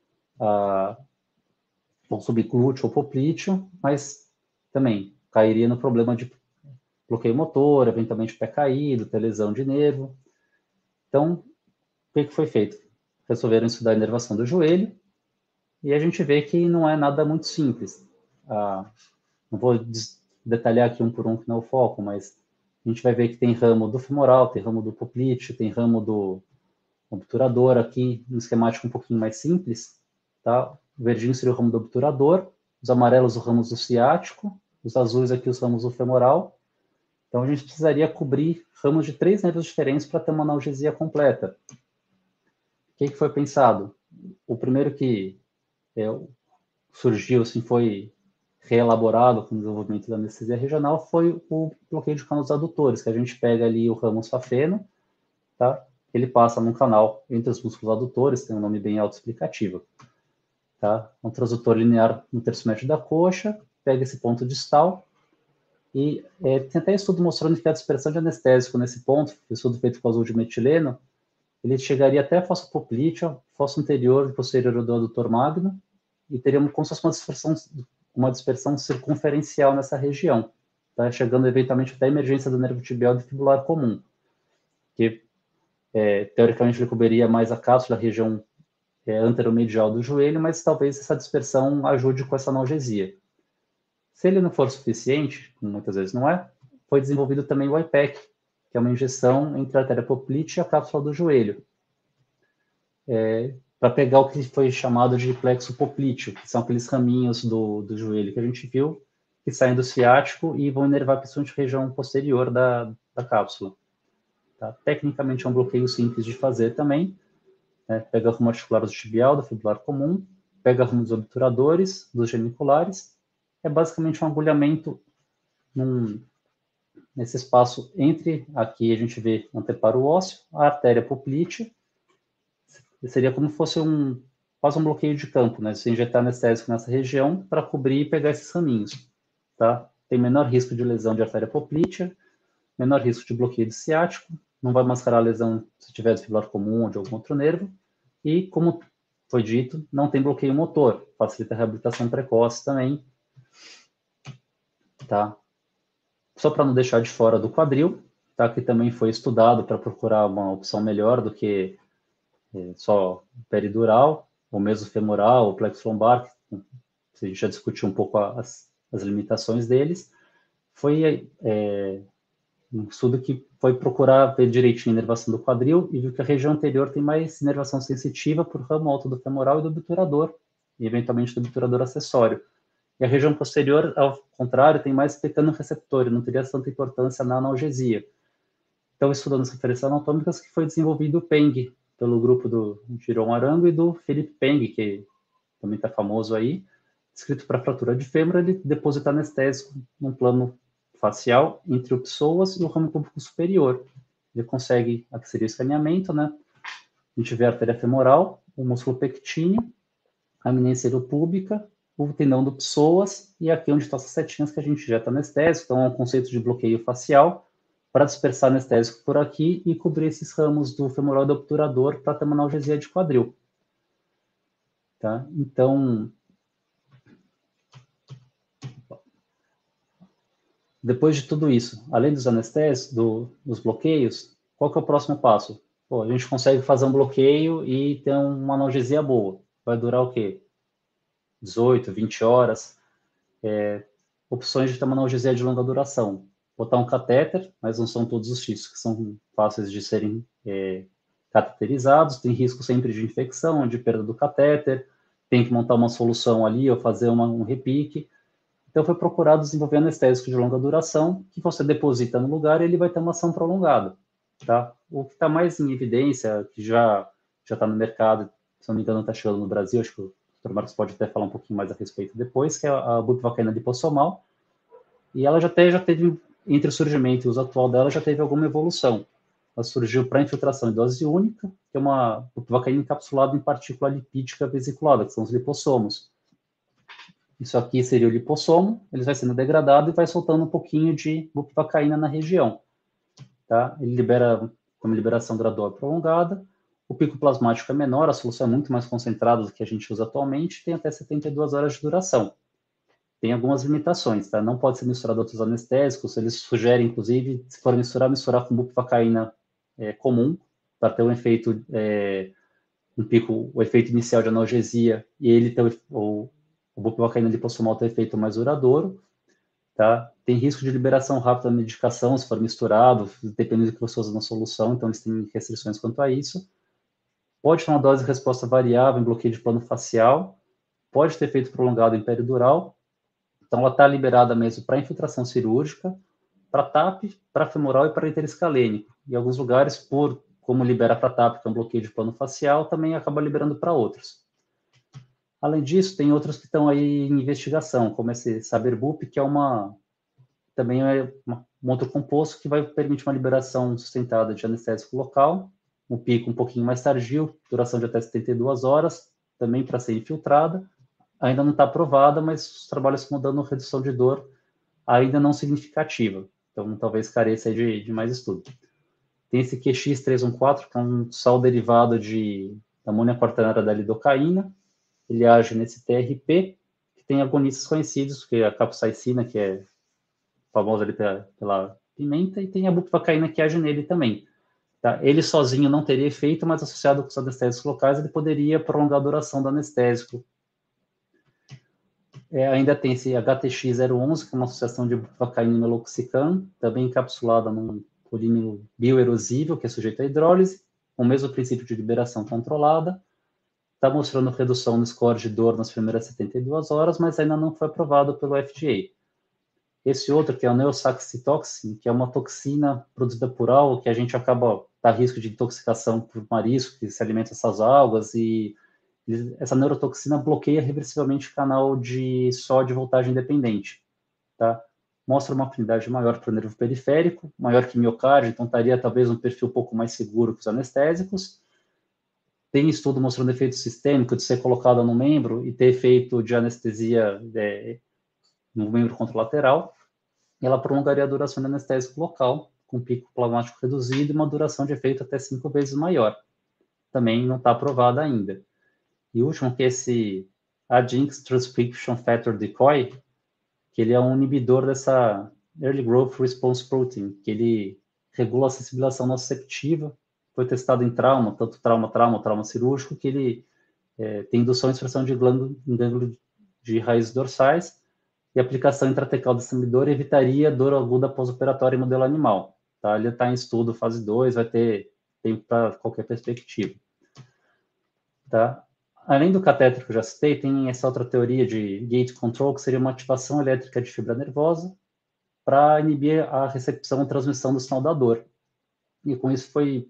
Ou subglúteo ou poplíteo, mas também cairia no problema de bloqueio motor, eventualmente pé caído, ter lesão de nervo. Então, o que foi feito? Resolveram estudar a inervação do joelho, e a gente vê que não é nada muito simples. Não vou detalhar aqui um por um, que não é o foco, mas a gente vai ver que tem ramo do femoral, tem ramo do poplíteo, tem ramo do obturador aqui, um esquemático um pouquinho mais simples, tá? O verdinho seria o ramo do obturador, os amarelos os ramos do ciático, os azuis aqui os ramos do femoral. Então a gente precisaria cobrir ramos de 3 nervos diferentes para ter uma analgesia completa. O que foi pensado? O primeiro que surgiu, assim, foi reelaborado com o desenvolvimento da anestesia regional foi o bloqueio de canos adutores, que a gente pega ali o ramo safeno, tá? Ele passa num canal entre os músculos adutores, tem um nome bem autoexplicativo, tá? Um transdutor linear no terço médio da coxa, pega esse ponto distal e tem até estudo mostrando que a dispersão de anestésico nesse ponto, estudo feito com azul de metileno, ele chegaria até a fossa poplítea, fossa anterior e posterior do adutor magno, e teríamos como se fosse uma dispersão circunferencial nessa região, tá? Chegando eventualmente até a emergência do nervo tibial e fibular comum, que teoricamente ele cobriria mais a cápsula, a região anteromedial do joelho, mas talvez essa dispersão ajude com essa analgesia. Se ele não for suficiente, como muitas vezes não é, foi desenvolvido também o IPEC, que é uma injeção entre a artéria poplítea e a cápsula do joelho, para pegar o que foi chamado de plexo poplíteo, que são aqueles raminhos do joelho que a gente viu, que saem do ciático e vão inervar principalmente a região posterior da cápsula. Tá? Tecnicamente é um bloqueio simples de fazer também, né? Pega rumo articular do tibial, do fibular comum, pega rumo dos obturadores, dos geniculares, é basicamente um agulhamento nesse espaço entre, aqui a gente vê o anteparo ósseo, a artéria poplítea, seria como se fosse quase um bloqueio de campo, né? Você injetar anestésico nessa região para cobrir e pegar esses raminhos, tá? Tem menor risco de lesão de artéria poplítea, menor risco de bloqueio de ciático, não vai mascarar a lesão se tiver de fibular comum ou de algum outro nervo, e, como foi dito, não tem bloqueio motor, facilita a reabilitação precoce também, tá? Só para não deixar de fora do quadril, tá? Que também foi estudado para procurar uma opção melhor do que só peridural, ou mesmo femoral, ou plexo lombar, a gente já discutiu um pouco as limitações deles. Foi um estudo que foi procurar ver direitinho a inervação do quadril e viu que a região anterior tem mais inervação sensitiva por ramo alto do femoral e do obturador, e eventualmente do obturador acessório. E a região posterior, ao contrário, tem mais pequeno receptor, e não teria tanta importância na analgesia. Então, estudando as referências anatômicas, que foi desenvolvido o PENG, pelo grupo do Giron Arango e do Philippe Peng, que também está famoso aí, escrito para fratura de fêmur, ele deposita anestésico num plano facial entre o psoas e o ramo cúbico superior. Ele consegue, aqui seria o escaneamento, né? A gente vê a artéria femoral, o músculo pectíneo, a eminência púbica, o tendão do psoas, e aqui onde estão essas setinhas que a gente injeta anestésico, então é um conceito de bloqueio facial, para dispersar anestésico por aqui e cobrir esses ramos do femoral e do obturador para ter uma analgesia de quadril. Tá? Então, depois de tudo isso, além dos anestésicos, dos bloqueios, qual que é o próximo passo? Pô, a gente consegue fazer um bloqueio e ter uma analgesia boa. Vai durar o quê? 18, 20 horas. Opções de ter uma analgesia de longa duração. Botar um catéter, mas não são todos os tissues que são fáceis de serem cateterizados. Tem risco sempre de infecção, de perda do catéter. Tem que montar uma solução ali ou fazer um repique. Então, foi procurado desenvolver anestésico de longa duração, que você deposita no lugar e ele vai ter uma ação prolongada. Tá? O que está mais em evidência, que já está no mercado, se não me engano está chegando no Brasil, acho que o Dr. Marcos pode até falar um pouquinho mais a respeito depois, que é a bupivacaína lipossomal, e ela já teve, entre o surgimento e o uso atual dela, já teve alguma evolução. Ela surgiu para infiltração em dose única, que é uma bupivacaína encapsulada em partícula lipídica vesiculada, que são os lipossomos. Isso aqui seria o lipossomo, ele vai sendo degradado e vai soltando um pouquinho de bupivacaína na região. Tá? Ele libera, com uma liberação gradual e prolongada, o pico plasmático é menor, a solução é muito mais concentrada do que a gente usa atualmente, tem até 72 horas de duração. Tem algumas limitações, tá? Não pode ser misturado a outros anestésicos, eles sugerem, inclusive, se for misturar com bupivacaína comum, para ter um efeito, um pico, o efeito inicial de analgesia, e ele ter o bupivacaína lipossomal ter efeito mais duradouro, tá? Tem risco de liberação rápida da medicação, se for misturado, dependendo do que você usa na solução, então eles têm restrições quanto a isso. Pode ter uma dose de resposta variável em bloqueio de plano facial, pode ter efeito prolongado em peridural, então ela está liberada mesmo para infiltração cirúrgica, para TAP, para femoral e para interescalênico. Em alguns lugares, como libera para TAP, que é um bloqueio de plano facial, também acaba liberando para outros. Além disso, tem outros que estão aí em investigação, como esse Saberbup, que também é um outro composto que vai permitir uma liberação sustentada de anestésico local, um pico um pouquinho mais tardio, duração de até 72 horas, também para ser infiltrada. Ainda não está aprovada, mas os trabalhos estão dando redução de dor ainda não significativa. Então, talvez careça de mais estudo. Tem esse QX314, que é um sal derivado de amônia quaternária da lidocaína. Ele age nesse TRP, que tem agonistas conhecidos, que é a capsaicina, que é famosa ali pela pimenta, e tem a bupivacaína, que age nele também. Tá? Ele sozinho não teria efeito, mas associado com os anestésicos locais, ele poderia prolongar a duração do anestésico. Ainda tem esse HTX011, que é uma associação de bupivacaína e meloxicam, também encapsulada num polímero bioerosível, que é sujeito à hidrólise, com o mesmo princípio de liberação controlada. Está mostrando redução no score de dor nas primeiras 72 horas, mas ainda não foi aprovado pelo FDA. Esse outro, que é o neosaxitoxin, que é uma toxina produzida por alga, que a gente acaba a risco de intoxicação por marisco, que se alimenta dessas algas, e essa neurotoxina bloqueia reversivelmente o canal de sódio voltagem independente. Tá? Mostra uma afinidade maior para o nervo periférico, maior que miocárdio, então estaria talvez um perfil um pouco mais seguro que os anestésicos. Tem estudo mostrando efeito sistêmico de ser colocada no membro e ter efeito de anestesia no membro contralateral. Ela prolongaria a duração do anestésico local, com pico plasmático reduzido e uma duração de efeito até 5 vezes maior. Também não está aprovada ainda. E o último, que é esse Adjunct Transcription Factor Decoy, que ele é um inibidor dessa Early Growth Response Protein, que ele regula a sensibilização nociceptiva, foi testado em trauma, tanto trauma cirúrgico, que ele tem indução e expressão de gânglio de raízes dorsais, e aplicação intratecal desse inibidor evitaria dor aguda pós-operatória em modelo animal. Tá? Ele está em estudo, fase 2, vai ter tempo para qualquer perspectiva. Tá? Além do catéter que eu já citei, tem essa outra teoria de gate control, que seria uma ativação elétrica de fibra nervosa para inibir a recepção e transmissão do sinal da dor. E com isso foi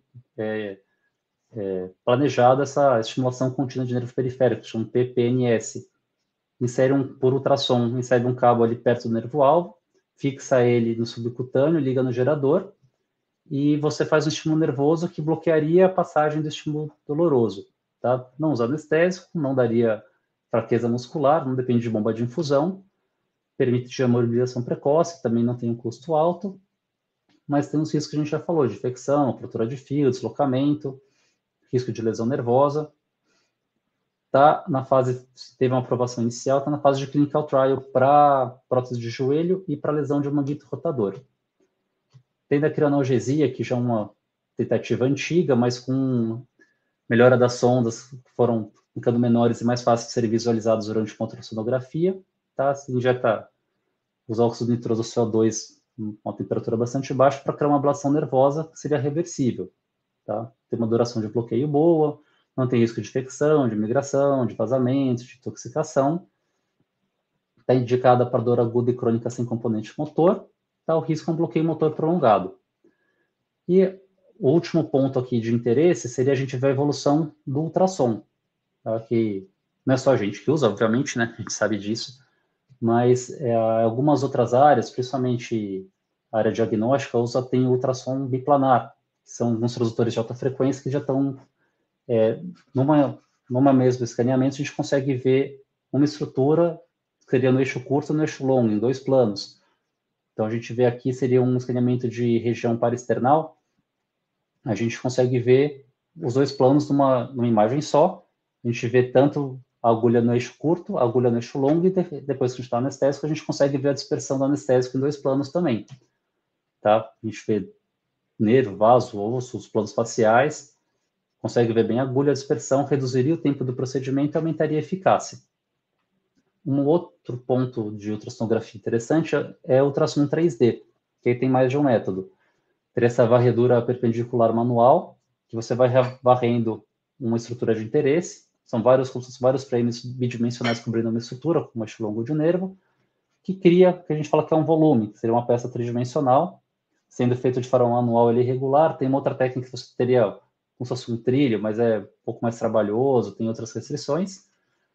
planejada essa estimulação contínua de nervo periférico, que chama PPNS. Por ultrassom, insere um cabo ali perto do nervo-alvo, fixa ele no subcutâneo, liga no gerador, e você faz um estímulo nervoso que bloquearia a passagem do estímulo doloroso. Tá? Não usa anestésico, não daria fraqueza muscular, não depende de bomba de infusão, permite a mobilização precoce, também não tem um custo alto, mas tem os riscos que a gente já falou, de infecção, fratura de fio, deslocamento, risco de lesão nervosa. teve uma aprovação inicial, está na fase de clinical trial para prótese de joelho e para lesão de manguito rotador. Tem da crioanalgesia, que já é uma tentativa antiga, mas com melhora das sondas, que foram ficando menores e mais fáceis de serem visualizados durante uma ultrassonografia. Tá? Se injeta os óxidos nitroso CO2 com uma temperatura bastante baixa para criar uma ablação nervosa, que seria reversível. Tá? Tem uma duração de bloqueio boa, não tem risco de infecção, de migração, de vazamento, de intoxicação. Está indicada para dor aguda e crônica sem componente motor. Tá? O risco é um bloqueio motor prolongado. E o último ponto aqui de interesse seria a gente ver a evolução do ultrassom. Tá? Que não é só a gente que usa, obviamente, né? A gente sabe disso. Mas algumas outras áreas, principalmente a área diagnóstica, tem ultrassom biplanar, que são alguns transdutores de alta frequência que já estão numa mesmo escaneamento, a gente consegue ver uma estrutura que seria no eixo curto e no eixo longo, em 2 planos. Então, a gente vê aqui, seria um escaneamento de região parasternal, a gente consegue ver os 2 planos numa imagem só, a gente vê tanto a agulha no eixo curto, a agulha no eixo longo, e depois que a gente está anestésico, a gente consegue ver a dispersão do anestésico em 2 planos também. Tá? A gente vê nervo, vaso, osso, os planos faciais, consegue ver bem a agulha, a dispersão, reduziria o tempo do procedimento e aumentaria a eficácia. Um outro ponto de ultrassonografia interessante é o ultrassom 3D, que aí tem mais de um método. Teria essa varredura perpendicular manual, que você vai varrendo uma estrutura de interesse, são vários frames bidimensionais cobrindo uma estrutura, com um eixo longo de nervo, que cria, que a gente fala que é um volume, que seria uma peça tridimensional, sendo feito de forma manual ele irregular. Tem uma outra técnica que você teria como se fosse um trilho, mas é um pouco mais trabalhoso, tem outras restrições,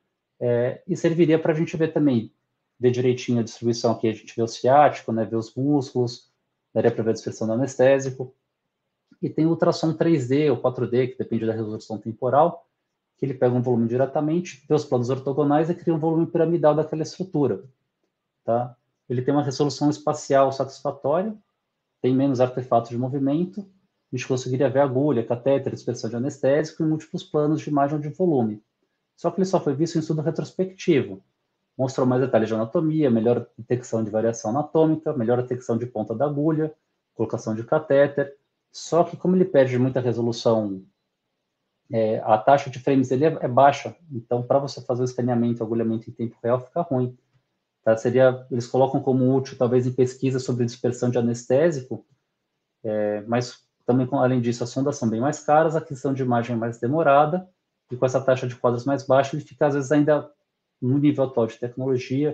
e serviria para a gente ver também, ver direitinho a distribuição aqui, a gente vê o ciático, né, ver os músculos, daria para ver a dispersão do anestésico, e tem o ultrassom 3D ou 4D, que depende da resolução temporal, que ele pega um volume diretamente, vê os planos ortogonais e cria um volume piramidal daquela estrutura. Tá? Ele tem uma resolução espacial satisfatória, tem menos artefatos de movimento, a gente conseguiria ver agulha, catéter, dispersão de anestésico e múltiplos planos de imagem de volume. Só que ele só foi visto em estudo retrospectivo. Mostrou mais detalhes de anatomia, melhor detecção de variação anatômica, melhor detecção de ponta da agulha, colocação de catéter. Só que como ele perde muita resolução, a taxa de frames dele é baixa. Então, para você fazer o escaneamento e agulhamento em tempo real, fica ruim. Tá? Eles colocam como útil, talvez, em pesquisa sobre dispersão de anestésico, mas também, além disso, as sondas são bem mais caras, a aquisição de imagem é mais demorada, e com essa taxa de quadros mais baixa, ele fica, às vezes, ainda no nível atual de tecnologia,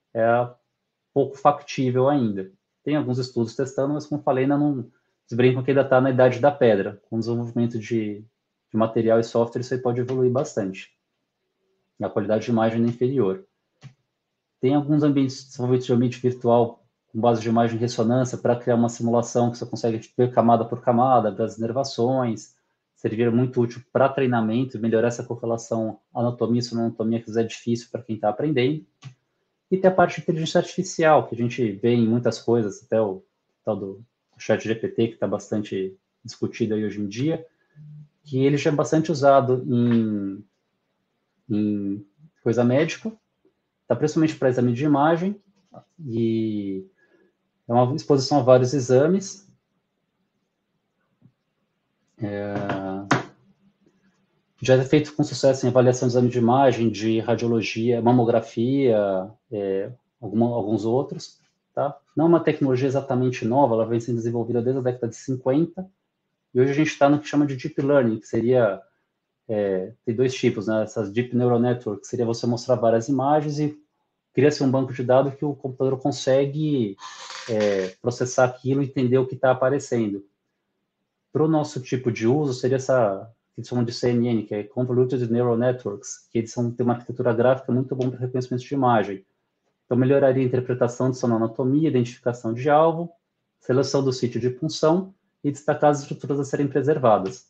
pouco factível ainda. Tem alguns estudos testando, mas, como falei, ainda não... Eles brincam que ainda está na idade da pedra. Com o desenvolvimento de material e software, isso aí pode evoluir bastante. E a qualidade de imagem é inferior. Tem alguns desenvolvimentos de ambiente virtual com base de imagem e ressonância para criar uma simulação que você consegue ver camada por camada das inervações, servir muito útil para treinamento, melhorar essa correlação anatomia e anatomia, que é difícil para quem está aprendendo. E tem a parte de inteligência artificial, que a gente vê em muitas coisas, até o tal do chat GPT, que está bastante discutido aí hoje em dia, que ele já é bastante usado em coisa médica, está principalmente para exame de imagem, e é uma exposição a vários exames. Já é feito com sucesso em avaliação de exame de imagem, de radiologia, mamografia, alguns outros. Tá? Não é uma tecnologia exatamente nova, ela vem sendo desenvolvida desde a década de 50, e hoje a gente está no que chama de Deep Learning, que seria... tem 2 tipos, né? Essas Deep Neural Network, que seria você mostrar várias imagens e cria-se um banco de dados que o computador consegue processar aquilo e entender o que está aparecendo. Para o nosso tipo de uso, seria essa que eles chamam de CNN, que é Convoluted Neural Networks, que eles têm uma arquitetura gráfica muito bom para reconhecimento de imagem. Então, melhoraria a interpretação de sonoanatomia, identificação de alvo, seleção do sítio de punção e destacar as estruturas a serem preservadas.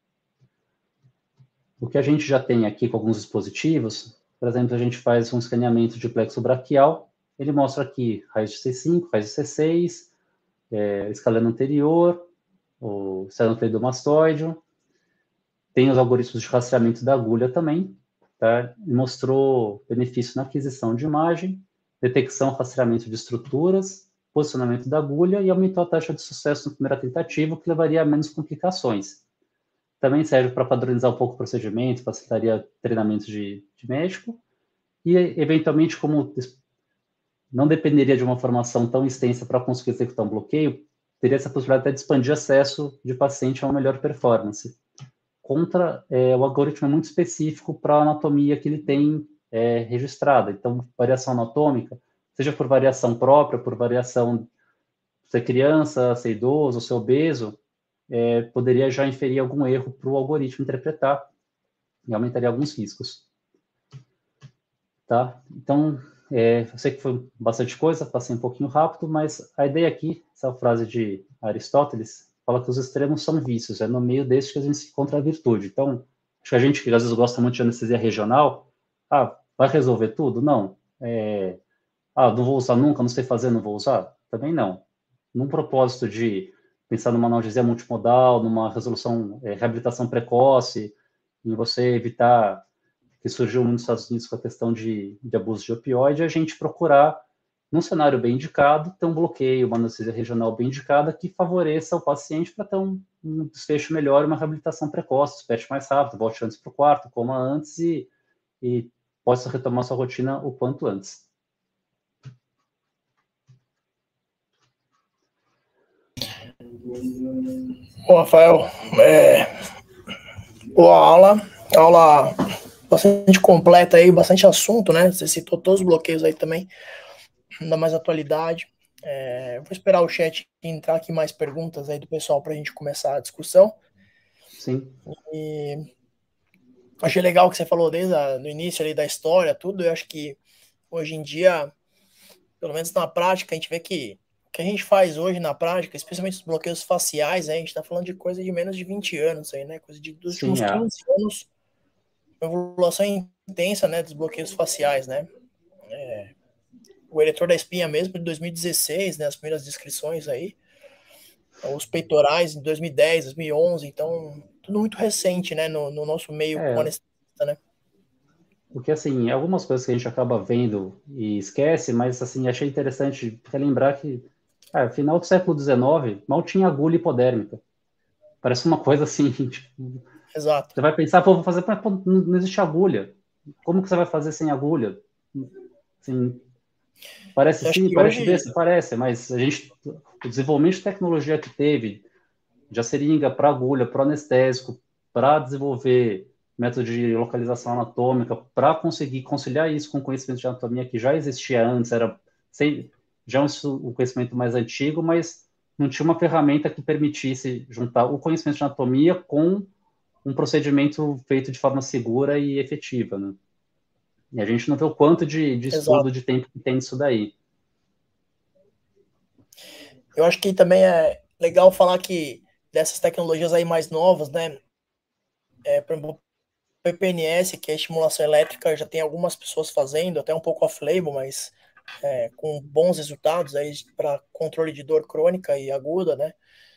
O que a gente já tem aqui com alguns dispositivos, por exemplo, a gente faz um escaneamento de plexo braquial, ele mostra aqui raiz de C5, raiz de C6, escaleno anterior, o esternocleidomastoide, tem os algoritmos de rastreamento da agulha também, tá? E mostrou benefício na aquisição de imagem, detecção e rastreamento de estruturas, posicionamento da agulha e aumentou a taxa de sucesso na primeira tentativa, que levaria a menos complicações. Também serve para padronizar um pouco o procedimento, facilitaria treinamentos de médico e, eventualmente, como não dependeria de uma formação tão extensa para conseguir executar um bloqueio, teria essa possibilidade até de expandir acesso de paciente a uma melhor performance. O algoritmo é muito específico para a anatomia que ele tem registrada. Então, variação anatômica, seja por variação própria, por variação ser criança, ser idoso, ser obeso, poderia já inferir algum erro para o algoritmo interpretar e aumentaria alguns riscos. Tá? Então, eu sei que foi bastante coisa, passei um pouquinho rápido, mas a ideia aqui, essa frase de Aristóteles, fala que os extremos são vícios, é no meio desses que a gente se encontra a virtude. Então, acho que a gente que às vezes gosta muito de anestesia regional, vai resolver tudo? Não. Não vou usar nunca, não sei fazer, não vou usar? Também não. Num propósito de pensar numa analgesia multimodal, numa resolução, reabilitação precoce, em você evitar que surgiu nos Estados Unidos com a questão de abuso de opioide, a gente procurar, num cenário bem indicado, ter um bloqueio, uma anestesia regional bem indicada que favoreça o paciente para ter um desfecho melhor, uma reabilitação precoce, desperte mais rápido, volte antes para o quarto, coma antes e possa retomar sua rotina o quanto antes. Bom, Rafael, boa aula bastante completa aí, bastante assunto, né? Você citou todos os bloqueios aí também, ainda mais atualidade. Vou esperar o chat entrar aqui mais perguntas aí do pessoal para a gente começar a discussão. Sim. E achei legal o que você falou desde o início ali da história, tudo. Eu acho que hoje em dia, pelo menos na prática, a gente vê que o que a gente faz hoje na prática, especialmente os bloqueios faciais, a gente está falando de coisa de menos de 20 anos aí, né? Coisa dos últimos 15 anos, uma evolução intensa, né, dos bloqueios faciais, né? O eretor da espinha mesmo, de 2016, né, as primeiras descrições aí, os peitorais em 2010, 2011, então tudo muito recente, né, no nosso meio como anestesista, né? Porque, assim, algumas coisas que a gente acaba vendo e esquece, mas, assim, achei interessante relembrar que, final do século XIX, mal tinha agulha hipodérmica. Parece uma coisa assim, tipo, Exato. você vai pensar, vou fazer, mas não existe agulha. Como que você vai fazer sem agulha? Assim, parece sim, parece hoje... besta, parece, mas o desenvolvimento de tecnologia que teve, de a seringa para agulha, para anestésico, para desenvolver método de localização anatômica, para conseguir conciliar isso com o conhecimento de anatomia que já existia antes, já um conhecimento mais antigo, mas não tinha uma ferramenta que permitisse juntar o conhecimento de anatomia com um procedimento feito de forma segura e efetiva, né? E a gente não vê o quanto de estudo, de tempo que tem nisso daí. Eu acho que também é legal falar que dessas tecnologias aí mais novas, né, por exemplo, PPNS, que é estimulação elétrica, já tem algumas pessoas fazendo, até um pouco off-label, mas com bons resultados aí para controle de dor crônica e aguda, né?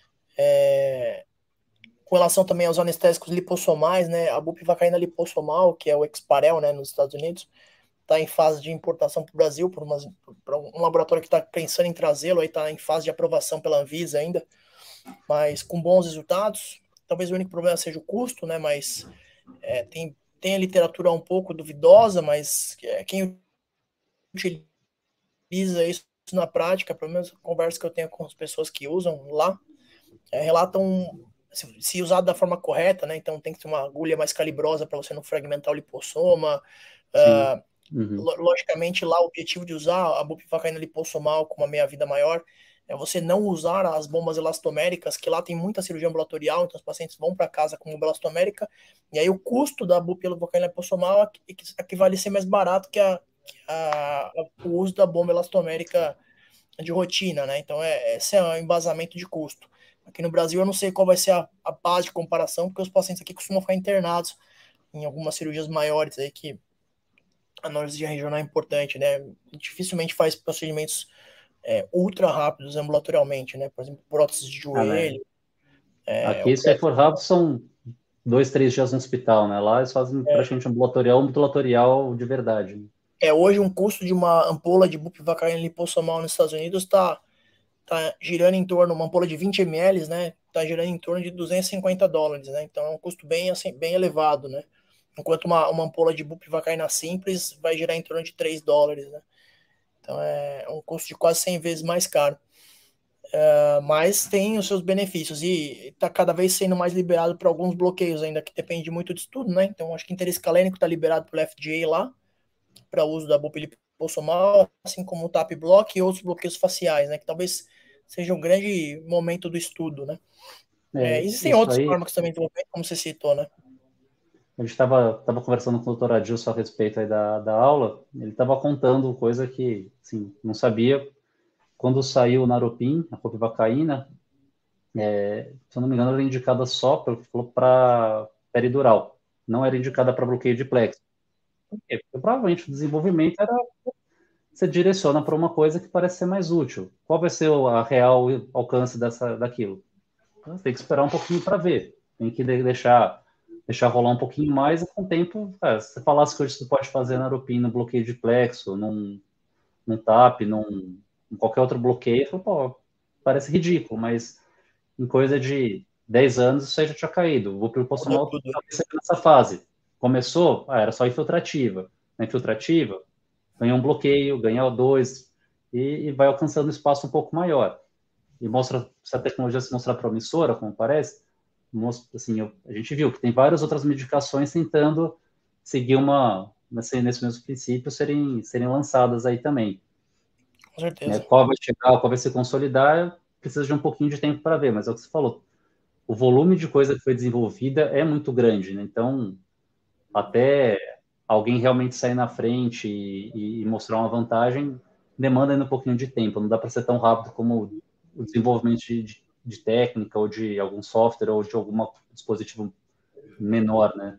Com relação também aos anestésicos lipossomais, né? A bupivacaína lipossomal, que é o Exparel, né, nos Estados Unidos, está em fase de importação para o Brasil, por um laboratório que está pensando em trazê-lo, aí está em fase de aprovação pela Anvisa ainda, mas com bons resultados. Talvez o único problema seja o custo, né? Mas tem a literatura um pouco duvidosa, mas quem utiliza isso na prática, pelo menos a conversa que eu tenho com as pessoas que usam lá, relatam se usado da forma correta, né? Então tem que ter uma agulha mais calibrosa para você não fragmentar o lipossoma. Logicamente, lá o objetivo de usar a bupivacaína lipossomal com uma meia-vida maior é você não usar as bombas elastoméricas, que lá tem muita cirurgia ambulatorial, então os pacientes vão para casa com bomba elastomérica, e aí o custo da bupivacaína lipossomal equivale a ser mais barato que o uso da bomba elastomérica de rotina, né? Então esse é um embasamento de custo. Aqui no Brasil eu não sei qual vai ser a base de comparação, porque os pacientes aqui costumam ficar internados em algumas cirurgias maiores aí que a anestesia regional é importante, né? Dificilmente faz procedimentos ultra rápidos ambulatorialmente, né? Por exemplo, próteses de Né? joelho. Aqui, se for rápido, são 2, 3 dias no hospital, né? Lá eles fazem praticamente ambulatorial de verdade. Hoje um custo de uma ampola de bupivacaína lipossomal nos Estados Unidos tá girando em torno, uma ampola de 20 ml, né? Tá girando em torno de $250, né? Então é um custo bem, assim, bem elevado, né? Enquanto uma ampola de bupivacaína simples vai girar em torno de $3, né? Então é um custo de quase 100 vezes mais caro. Mas tem os seus benefícios e está cada vez sendo mais liberado para alguns bloqueios ainda, que depende muito de estudo, né? Então acho que interesse calênico está liberado pelo FDA lá, para uso da bupivacaína, assim como o TAP block e outros bloqueios faciais, né? Que talvez seja um grande momento do estudo, né? Existem Isso outros aí, fármacos também desenvolvendo, como você citou, né? a gente tava conversando com o doutor Adilson a respeito aí da aula, ele estava contando coisa que, assim, não sabia. Quando saiu o Naropim, a copivacaína, se eu não me engano, era indicada só para peridural, não era indicada para bloqueio de plexo. Por quê? Porque provavelmente o desenvolvimento era você direciona para uma coisa que parece ser mais útil. Qual vai ser a real alcance daquilo? Então, você tem que esperar um pouquinho para ver. Tem que deixar rolar um pouquinho mais e com o tempo, se você falasse que hoje você pode fazer na Arupin no bloqueio de plexo, num TAP, em qualquer outro bloqueio, eu falo, pô, parece ridículo, mas em coisa de 10 anos isso aí já tinha caído. O Mudou bupropion tudo. talvez seja nessa fase. Começou, era só infiltrativa. Na infiltrativa, ganha um bloqueio, ganha dois, e vai alcançando um espaço um pouco maior. E mostra, se a tecnologia se mostrar promissora, como parece, mostra, assim, a gente viu que tem várias outras medicações tentando seguir nesse mesmo princípio, serem lançadas aí também. Com certeza. Qual vai chegar, qual vai se consolidar, precisa de um pouquinho de tempo para ver, mas é o que você falou. O volume de coisa que foi desenvolvida é muito grande, né? Então, até alguém realmente sair na frente e mostrar uma vantagem, demanda ainda um pouquinho de tempo. Não dá para ser tão rápido como o desenvolvimento de técnica ou de algum software ou de algum dispositivo menor, né?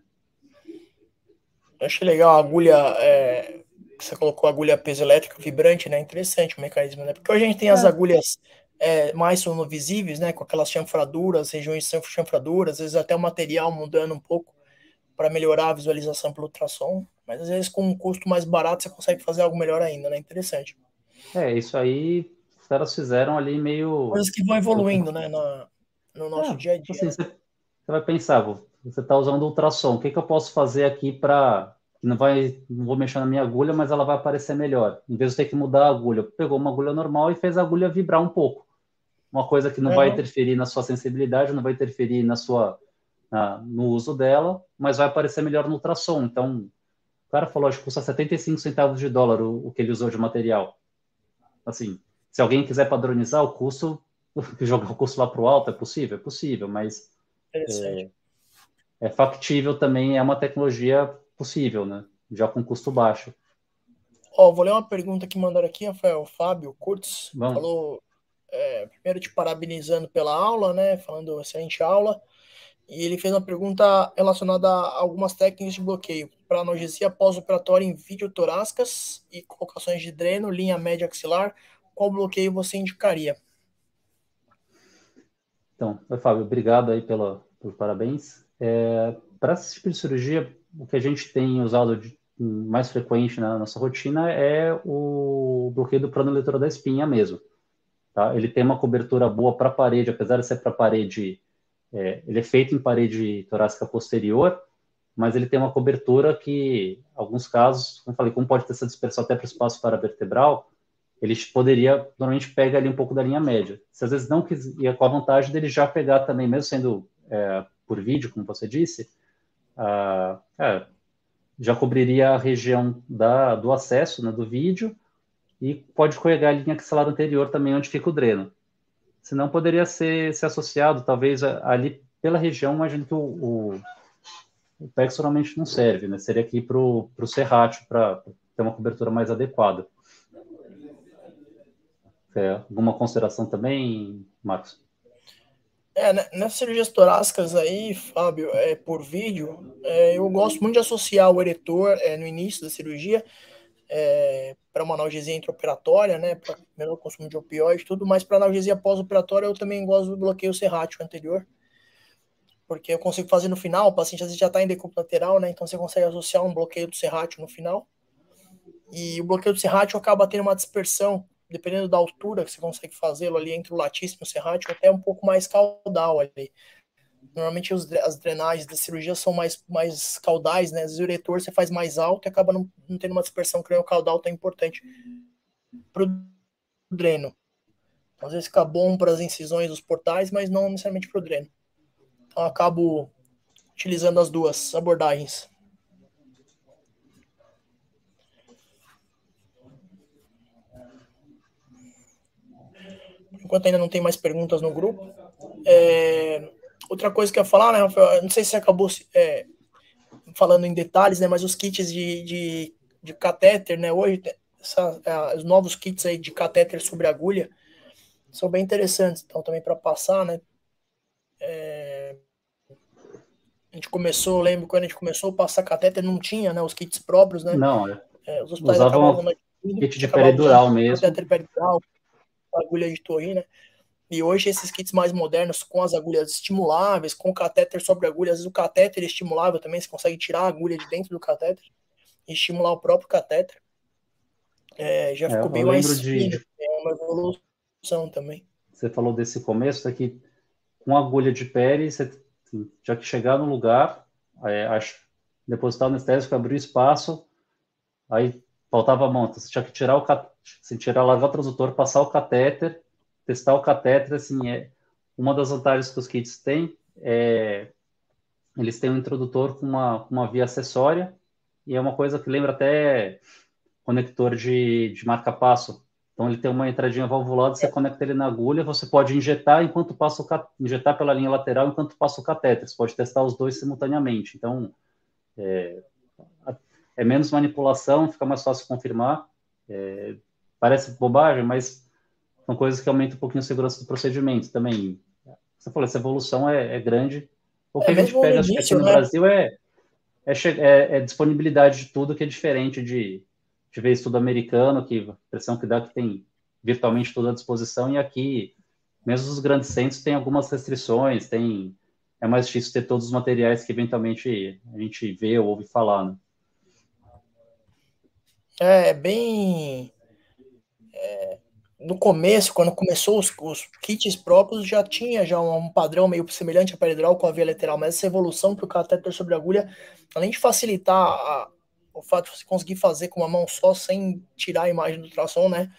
Eu achei legal a agulha, que você colocou a agulha peso elétrico vibrante, né? Interessante o mecanismo, né? Porque hoje a gente tem as É, agulhas mais sonovisíveis, né? Com aquelas chanfraduras, regiões de chanfraduras, às vezes até o material mudando um pouco para melhorar a visualização pelo ultrassom, mas às vezes com um custo mais barato você consegue fazer algo melhor ainda, né? Interessante. isso aí os caras fizeram ali meio. Coisas que vão evoluindo, né? No nosso dia a dia, Assim, né? você vai pensar, você está usando ultrassom, o que que eu posso fazer aqui para que não vou mexer na minha agulha, mas ela vai aparecer melhor. Em vez de ter que mudar a agulha, pegou uma agulha normal e fez a agulha vibrar um pouco. Uma coisa que não vai Uhum. interferir na sua sensibilidade, não vai interferir no uso dela, mas vai aparecer melhor no ultrassom. Então, o cara falou, acho que custa 75 centavos de dólar o que ele usou de material. Assim, se alguém quiser padronizar o custo, jogar o custo lá para o alto, é possível, mas Interessante. é factível também, é uma tecnologia possível, né? Já com custo baixo. Ó, vou ler uma pergunta que mandaram aqui, Rafael. O Fábio Kurtz Vamos. falou, primeiro te parabenizando pela aula, né? Falando excelente aula. E ele fez uma pergunta relacionada a algumas técnicas de bloqueio para analgesia pós-operatória em vídeo torácicas e colocações de dreno, linha média axilar. Qual bloqueio você indicaria? Então, Fábio, obrigado aí pelos parabéns. Para esse tipo de cirurgia, o que a gente tem usado mais frequente na nossa rotina é o bloqueio do plano eleitoral da espinha mesmo. Tá? Ele tem uma cobertura boa para a parede, apesar de ser para a parede, ele é feito em parede torácica posterior, mas ele tem uma cobertura que, em alguns casos, como falei, como pode ter essa dispersão até para o espaço paravertebral, ele poderia, normalmente pega ali um pouco da linha média. Se às vezes não quiser, e com a vantagem dele já pegar também, mesmo sendo por vídeo, como você disse, já cobriria a região do acesso, né, do vídeo, e pode pegar a linha axilar anterior também, onde fica o dreno. Senão poderia ser associado, talvez, ali pela região, imagino que o PEX normalmente não serve, né? Seria aqui para o serrátil, para ter uma cobertura mais adequada. Alguma consideração também, Marcos? Nessas cirurgias torácicas aí, Fábio, por vídeo, eu gosto muito de associar o eretor no início da cirurgia para uma analgesia intraoperatória, né, para menor consumo de opioide, tudo, mas para analgesia pós-operatória eu também gosto do bloqueio serrático anterior, porque eu consigo fazer no final, o paciente às vezes já está em decúbito lateral, né? Então você consegue associar um bloqueio do serrátil no final. E o bloqueio do serrátil acaba tendo uma dispersão, dependendo da altura que você consegue fazê-lo ali entre o latíssimo e o serrátil, até um pouco mais caudal ali. Normalmente as drenagens da cirurgia são mais caudais, né? Às vezes o uretor você faz mais alto e acaba não tendo uma dispersão crânio-caudal tão importante para o dreno. Às vezes fica bom para as incisões dos portais, mas não necessariamente para o dreno. Então eu acabo utilizando as duas abordagens. Enquanto ainda não tem mais perguntas no grupo. Outra coisa que eu ia falar, né, Rafael? Não sei se você acabou falando em detalhes, né? Mas os kits de catéter, né? Hoje, os novos kits aí de catéter sobre agulha são bem interessantes. Então, também para passar, né? A gente começou, lembro quando a gente começou a passar catéter, não tinha, né? Os kits próprios, né? Não, Os hospitais acabavam usavam a kit gente de acabava usando peridural mesmo. catéter peridural, agulha de Torri, né? E hoje esses kits mais modernos, com as agulhas estimuláveis, com o catéter sobre agulha, às vezes o catéter estimulável também, você consegue tirar a agulha de dentro do catéter e estimular o próprio catéter. Já ficou Eu bem lembro mais fino, é uma evolução também. você falou desse começo, que com agulha de pele, você tinha que chegar no lugar, depositar o anestésico, abrir o espaço, aí faltava a mão, você tinha que tirar tirar lá o transdutor, passar o catéter, testar o catéter, assim, uma das vantagens que os kits têm eles têm um introdutor com uma via acessória, e é uma coisa que lembra até conector de marca-passo. Então ele tem uma entradinha valvulada, você conecta ele na agulha, você pode injetar enquanto passa injetar pela linha lateral enquanto passa o catéter. Você pode testar os dois simultaneamente. Então é menos manipulação, fica mais fácil confirmar. Parece bobagem, mas são coisas que aumentam um pouquinho a segurança do procedimento também. Você falou, essa evolução é grande. O que a gente Mesmo no pede, acho que aqui início, no né? Brasil é disponibilidade de tudo, que é diferente de ver estudo americano, que a impressão que dá que tem virtualmente tudo à disposição, e aqui, mesmo os grandes centros, tem algumas restrições, é mais difícil ter todos os materiais que eventualmente a gente vê ou ouve falar, né? Bem. No começo, quando começou os kits próprios, já tinha já um padrão meio semelhante à peridural com a via lateral, mas essa evolução para o catéter sobre agulha, além de facilitar o fato de você conseguir fazer com uma mão só, sem tirar a imagem do ultrassom, né?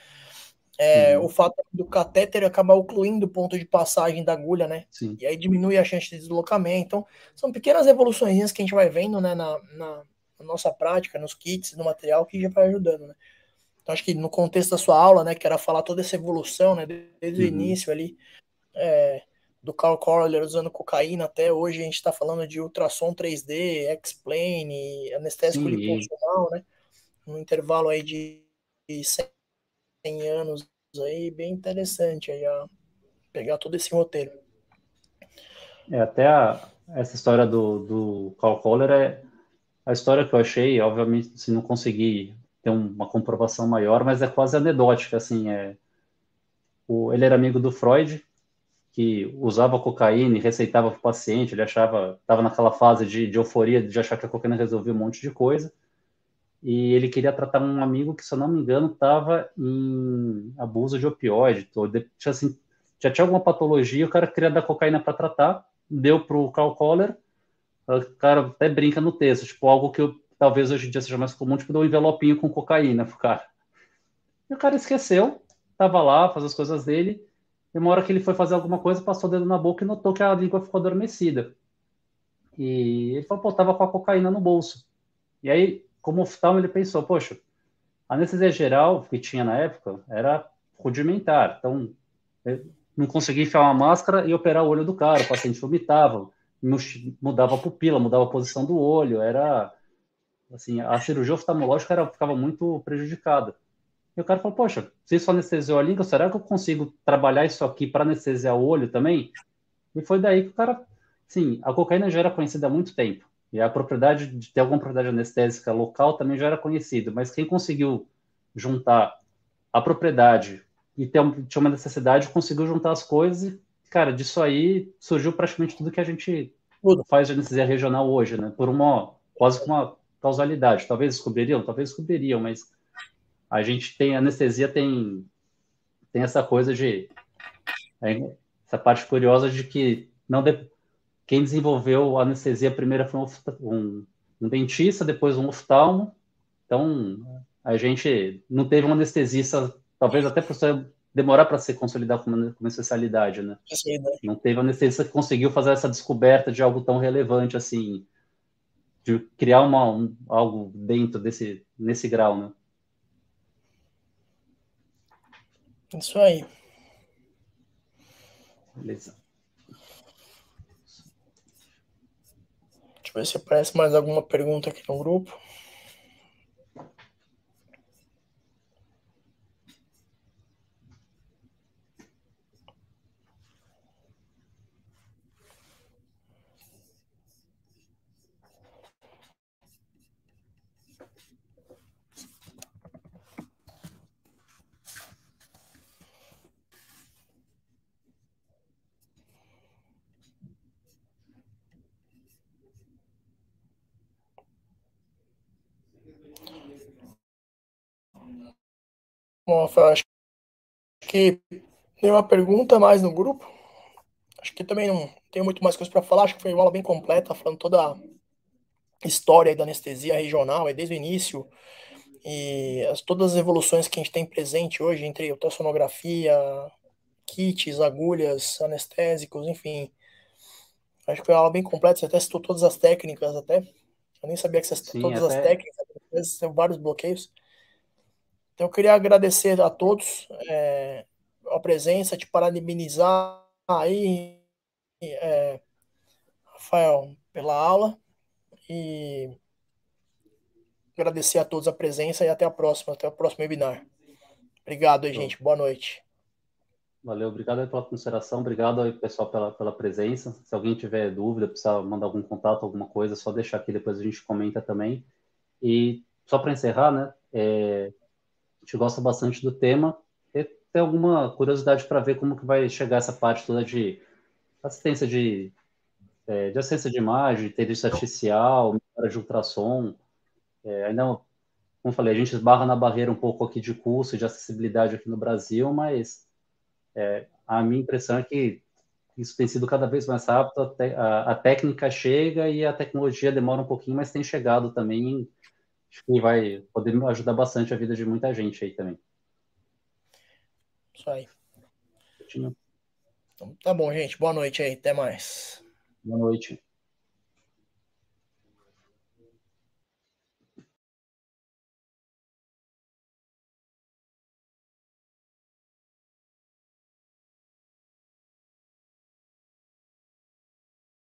O fato do catéter acabar ocluindo o ponto de passagem da agulha, né? Sim. E aí diminui a chance de deslocamento. Então, são pequenas evoluções que a gente vai vendo, né, na nossa prática, nos kits, no material, que já vai ajudando, né? Então, acho que no contexto da sua aula, né, que era falar toda essa evolução, né, desde o início ali, do Carl Corler usando cocaína até hoje, a gente está falando de ultrassom 3D, X-plane, anestésico Sim, e lipofuncional, né, um intervalo aí de 100 anos aí, bem interessante aí, pegar todo esse roteiro. até essa história do Carl Kohler a história que eu achei, obviamente, se não consegui ter uma comprovação maior, mas é quase anedótica, assim, ele era amigo do Freud, que usava cocaína e receitava para o paciente, ele estava naquela fase de euforia, de achar que a cocaína resolvia um monte de coisa, e ele queria tratar um amigo que, se eu não me engano, estava em abuso de opioide, assim, já tinha alguma patologia, o cara queria dar cocaína para tratar, deu para o Carl Kohler, o cara até brinca no texto, tipo, algo que talvez hoje em dia seja mais comum, tipo, dar um envelopinho com cocaína pro cara. E o cara esqueceu, tava lá, fazendo as coisas dele, e uma hora que ele foi fazer alguma coisa, passou o dedo na boca e notou que a língua ficou adormecida. E ele falou, pô, tava com a cocaína no bolso. E aí, como oftalmo, ele pensou, poxa, a anestesia geral que tinha na época era rudimentar. Então, eu não conseguia enfiar uma máscara e operar o olho do cara. O paciente vomitava, mudava a pupila, mudava a posição do olho. Era, assim, a cirurgia oftalmológica ficava muito prejudicada. E o cara falou, poxa, se isso anestesiou a língua, será que eu consigo trabalhar isso aqui para anestesiar o olho também? E foi daí que o cara, sim, a cocaína já era conhecida há muito tempo. E a propriedade de ter alguma propriedade anestésica local também já era conhecida. Mas quem conseguiu juntar a propriedade e tinha uma necessidade, conseguiu juntar as coisas e, cara, disso aí surgiu praticamente tudo que a gente Tudo. faz de anestesia regional hoje, né? Por uma, quase que uma causalidade. Talvez descobririam, mas a gente tem, a anestesia tem essa coisa de, essa parte curiosa de que não de, quem desenvolveu a anestesia primeiro foi um dentista, depois um oftalmo. Então, a gente não teve um anestesista, talvez até por demorar para se consolidar como especialidade, né? Essa é a ideia. Não teve um anestesista que conseguiu fazer essa descoberta de algo tão relevante assim, de criar algo dentro nesse grau, né? Isso aí. Beleza. Deixa eu ver se aparece mais alguma pergunta aqui no grupo. Bom, Rafael, acho que tem uma pergunta mais no grupo. Acho que também não tenho muito mais coisa para falar. Acho que foi uma aula bem completa, falando toda a história da anestesia regional, desde o início, e todas as evoluções que a gente tem presente hoje entre ultrassonografia, kits, agulhas, anestésicos, enfim. Acho que foi uma aula bem completa. Você até citou todas as técnicas, até. Eu nem sabia que você citou Sim, todas as até técnicas, tem vários bloqueios. Então, eu queria agradecer a todos a presença, te parabenizar aí, Rafael, pela aula e agradecer a todos a presença e até a próxima, até o próximo webinar. Obrigado aí, show. gente. Boa noite. Valeu, obrigado aí pela consideração, obrigado aí, pessoal, pela presença. Se alguém tiver dúvida, precisar mandar algum contato, alguma coisa, é só deixar aqui, depois a gente comenta também. E só para encerrar, né, a gente gosta bastante do tema, e tem alguma curiosidade para ver como que vai chegar essa parte toda de assistência de assistência de imagem, inteligência artificial, memória de ultrassom. Ainda, como eu falei, a gente esbarra na barreira um pouco aqui de custo e de acessibilidade aqui no Brasil, mas a minha impressão é que isso tem sido cada vez mais rápido, a técnica chega e a tecnologia demora um pouquinho, mas tem chegado também. Acho que vai poder ajudar bastante a vida de muita gente aí também. Isso aí. Então, tá bom, gente. Boa noite aí. Até mais. Boa noite.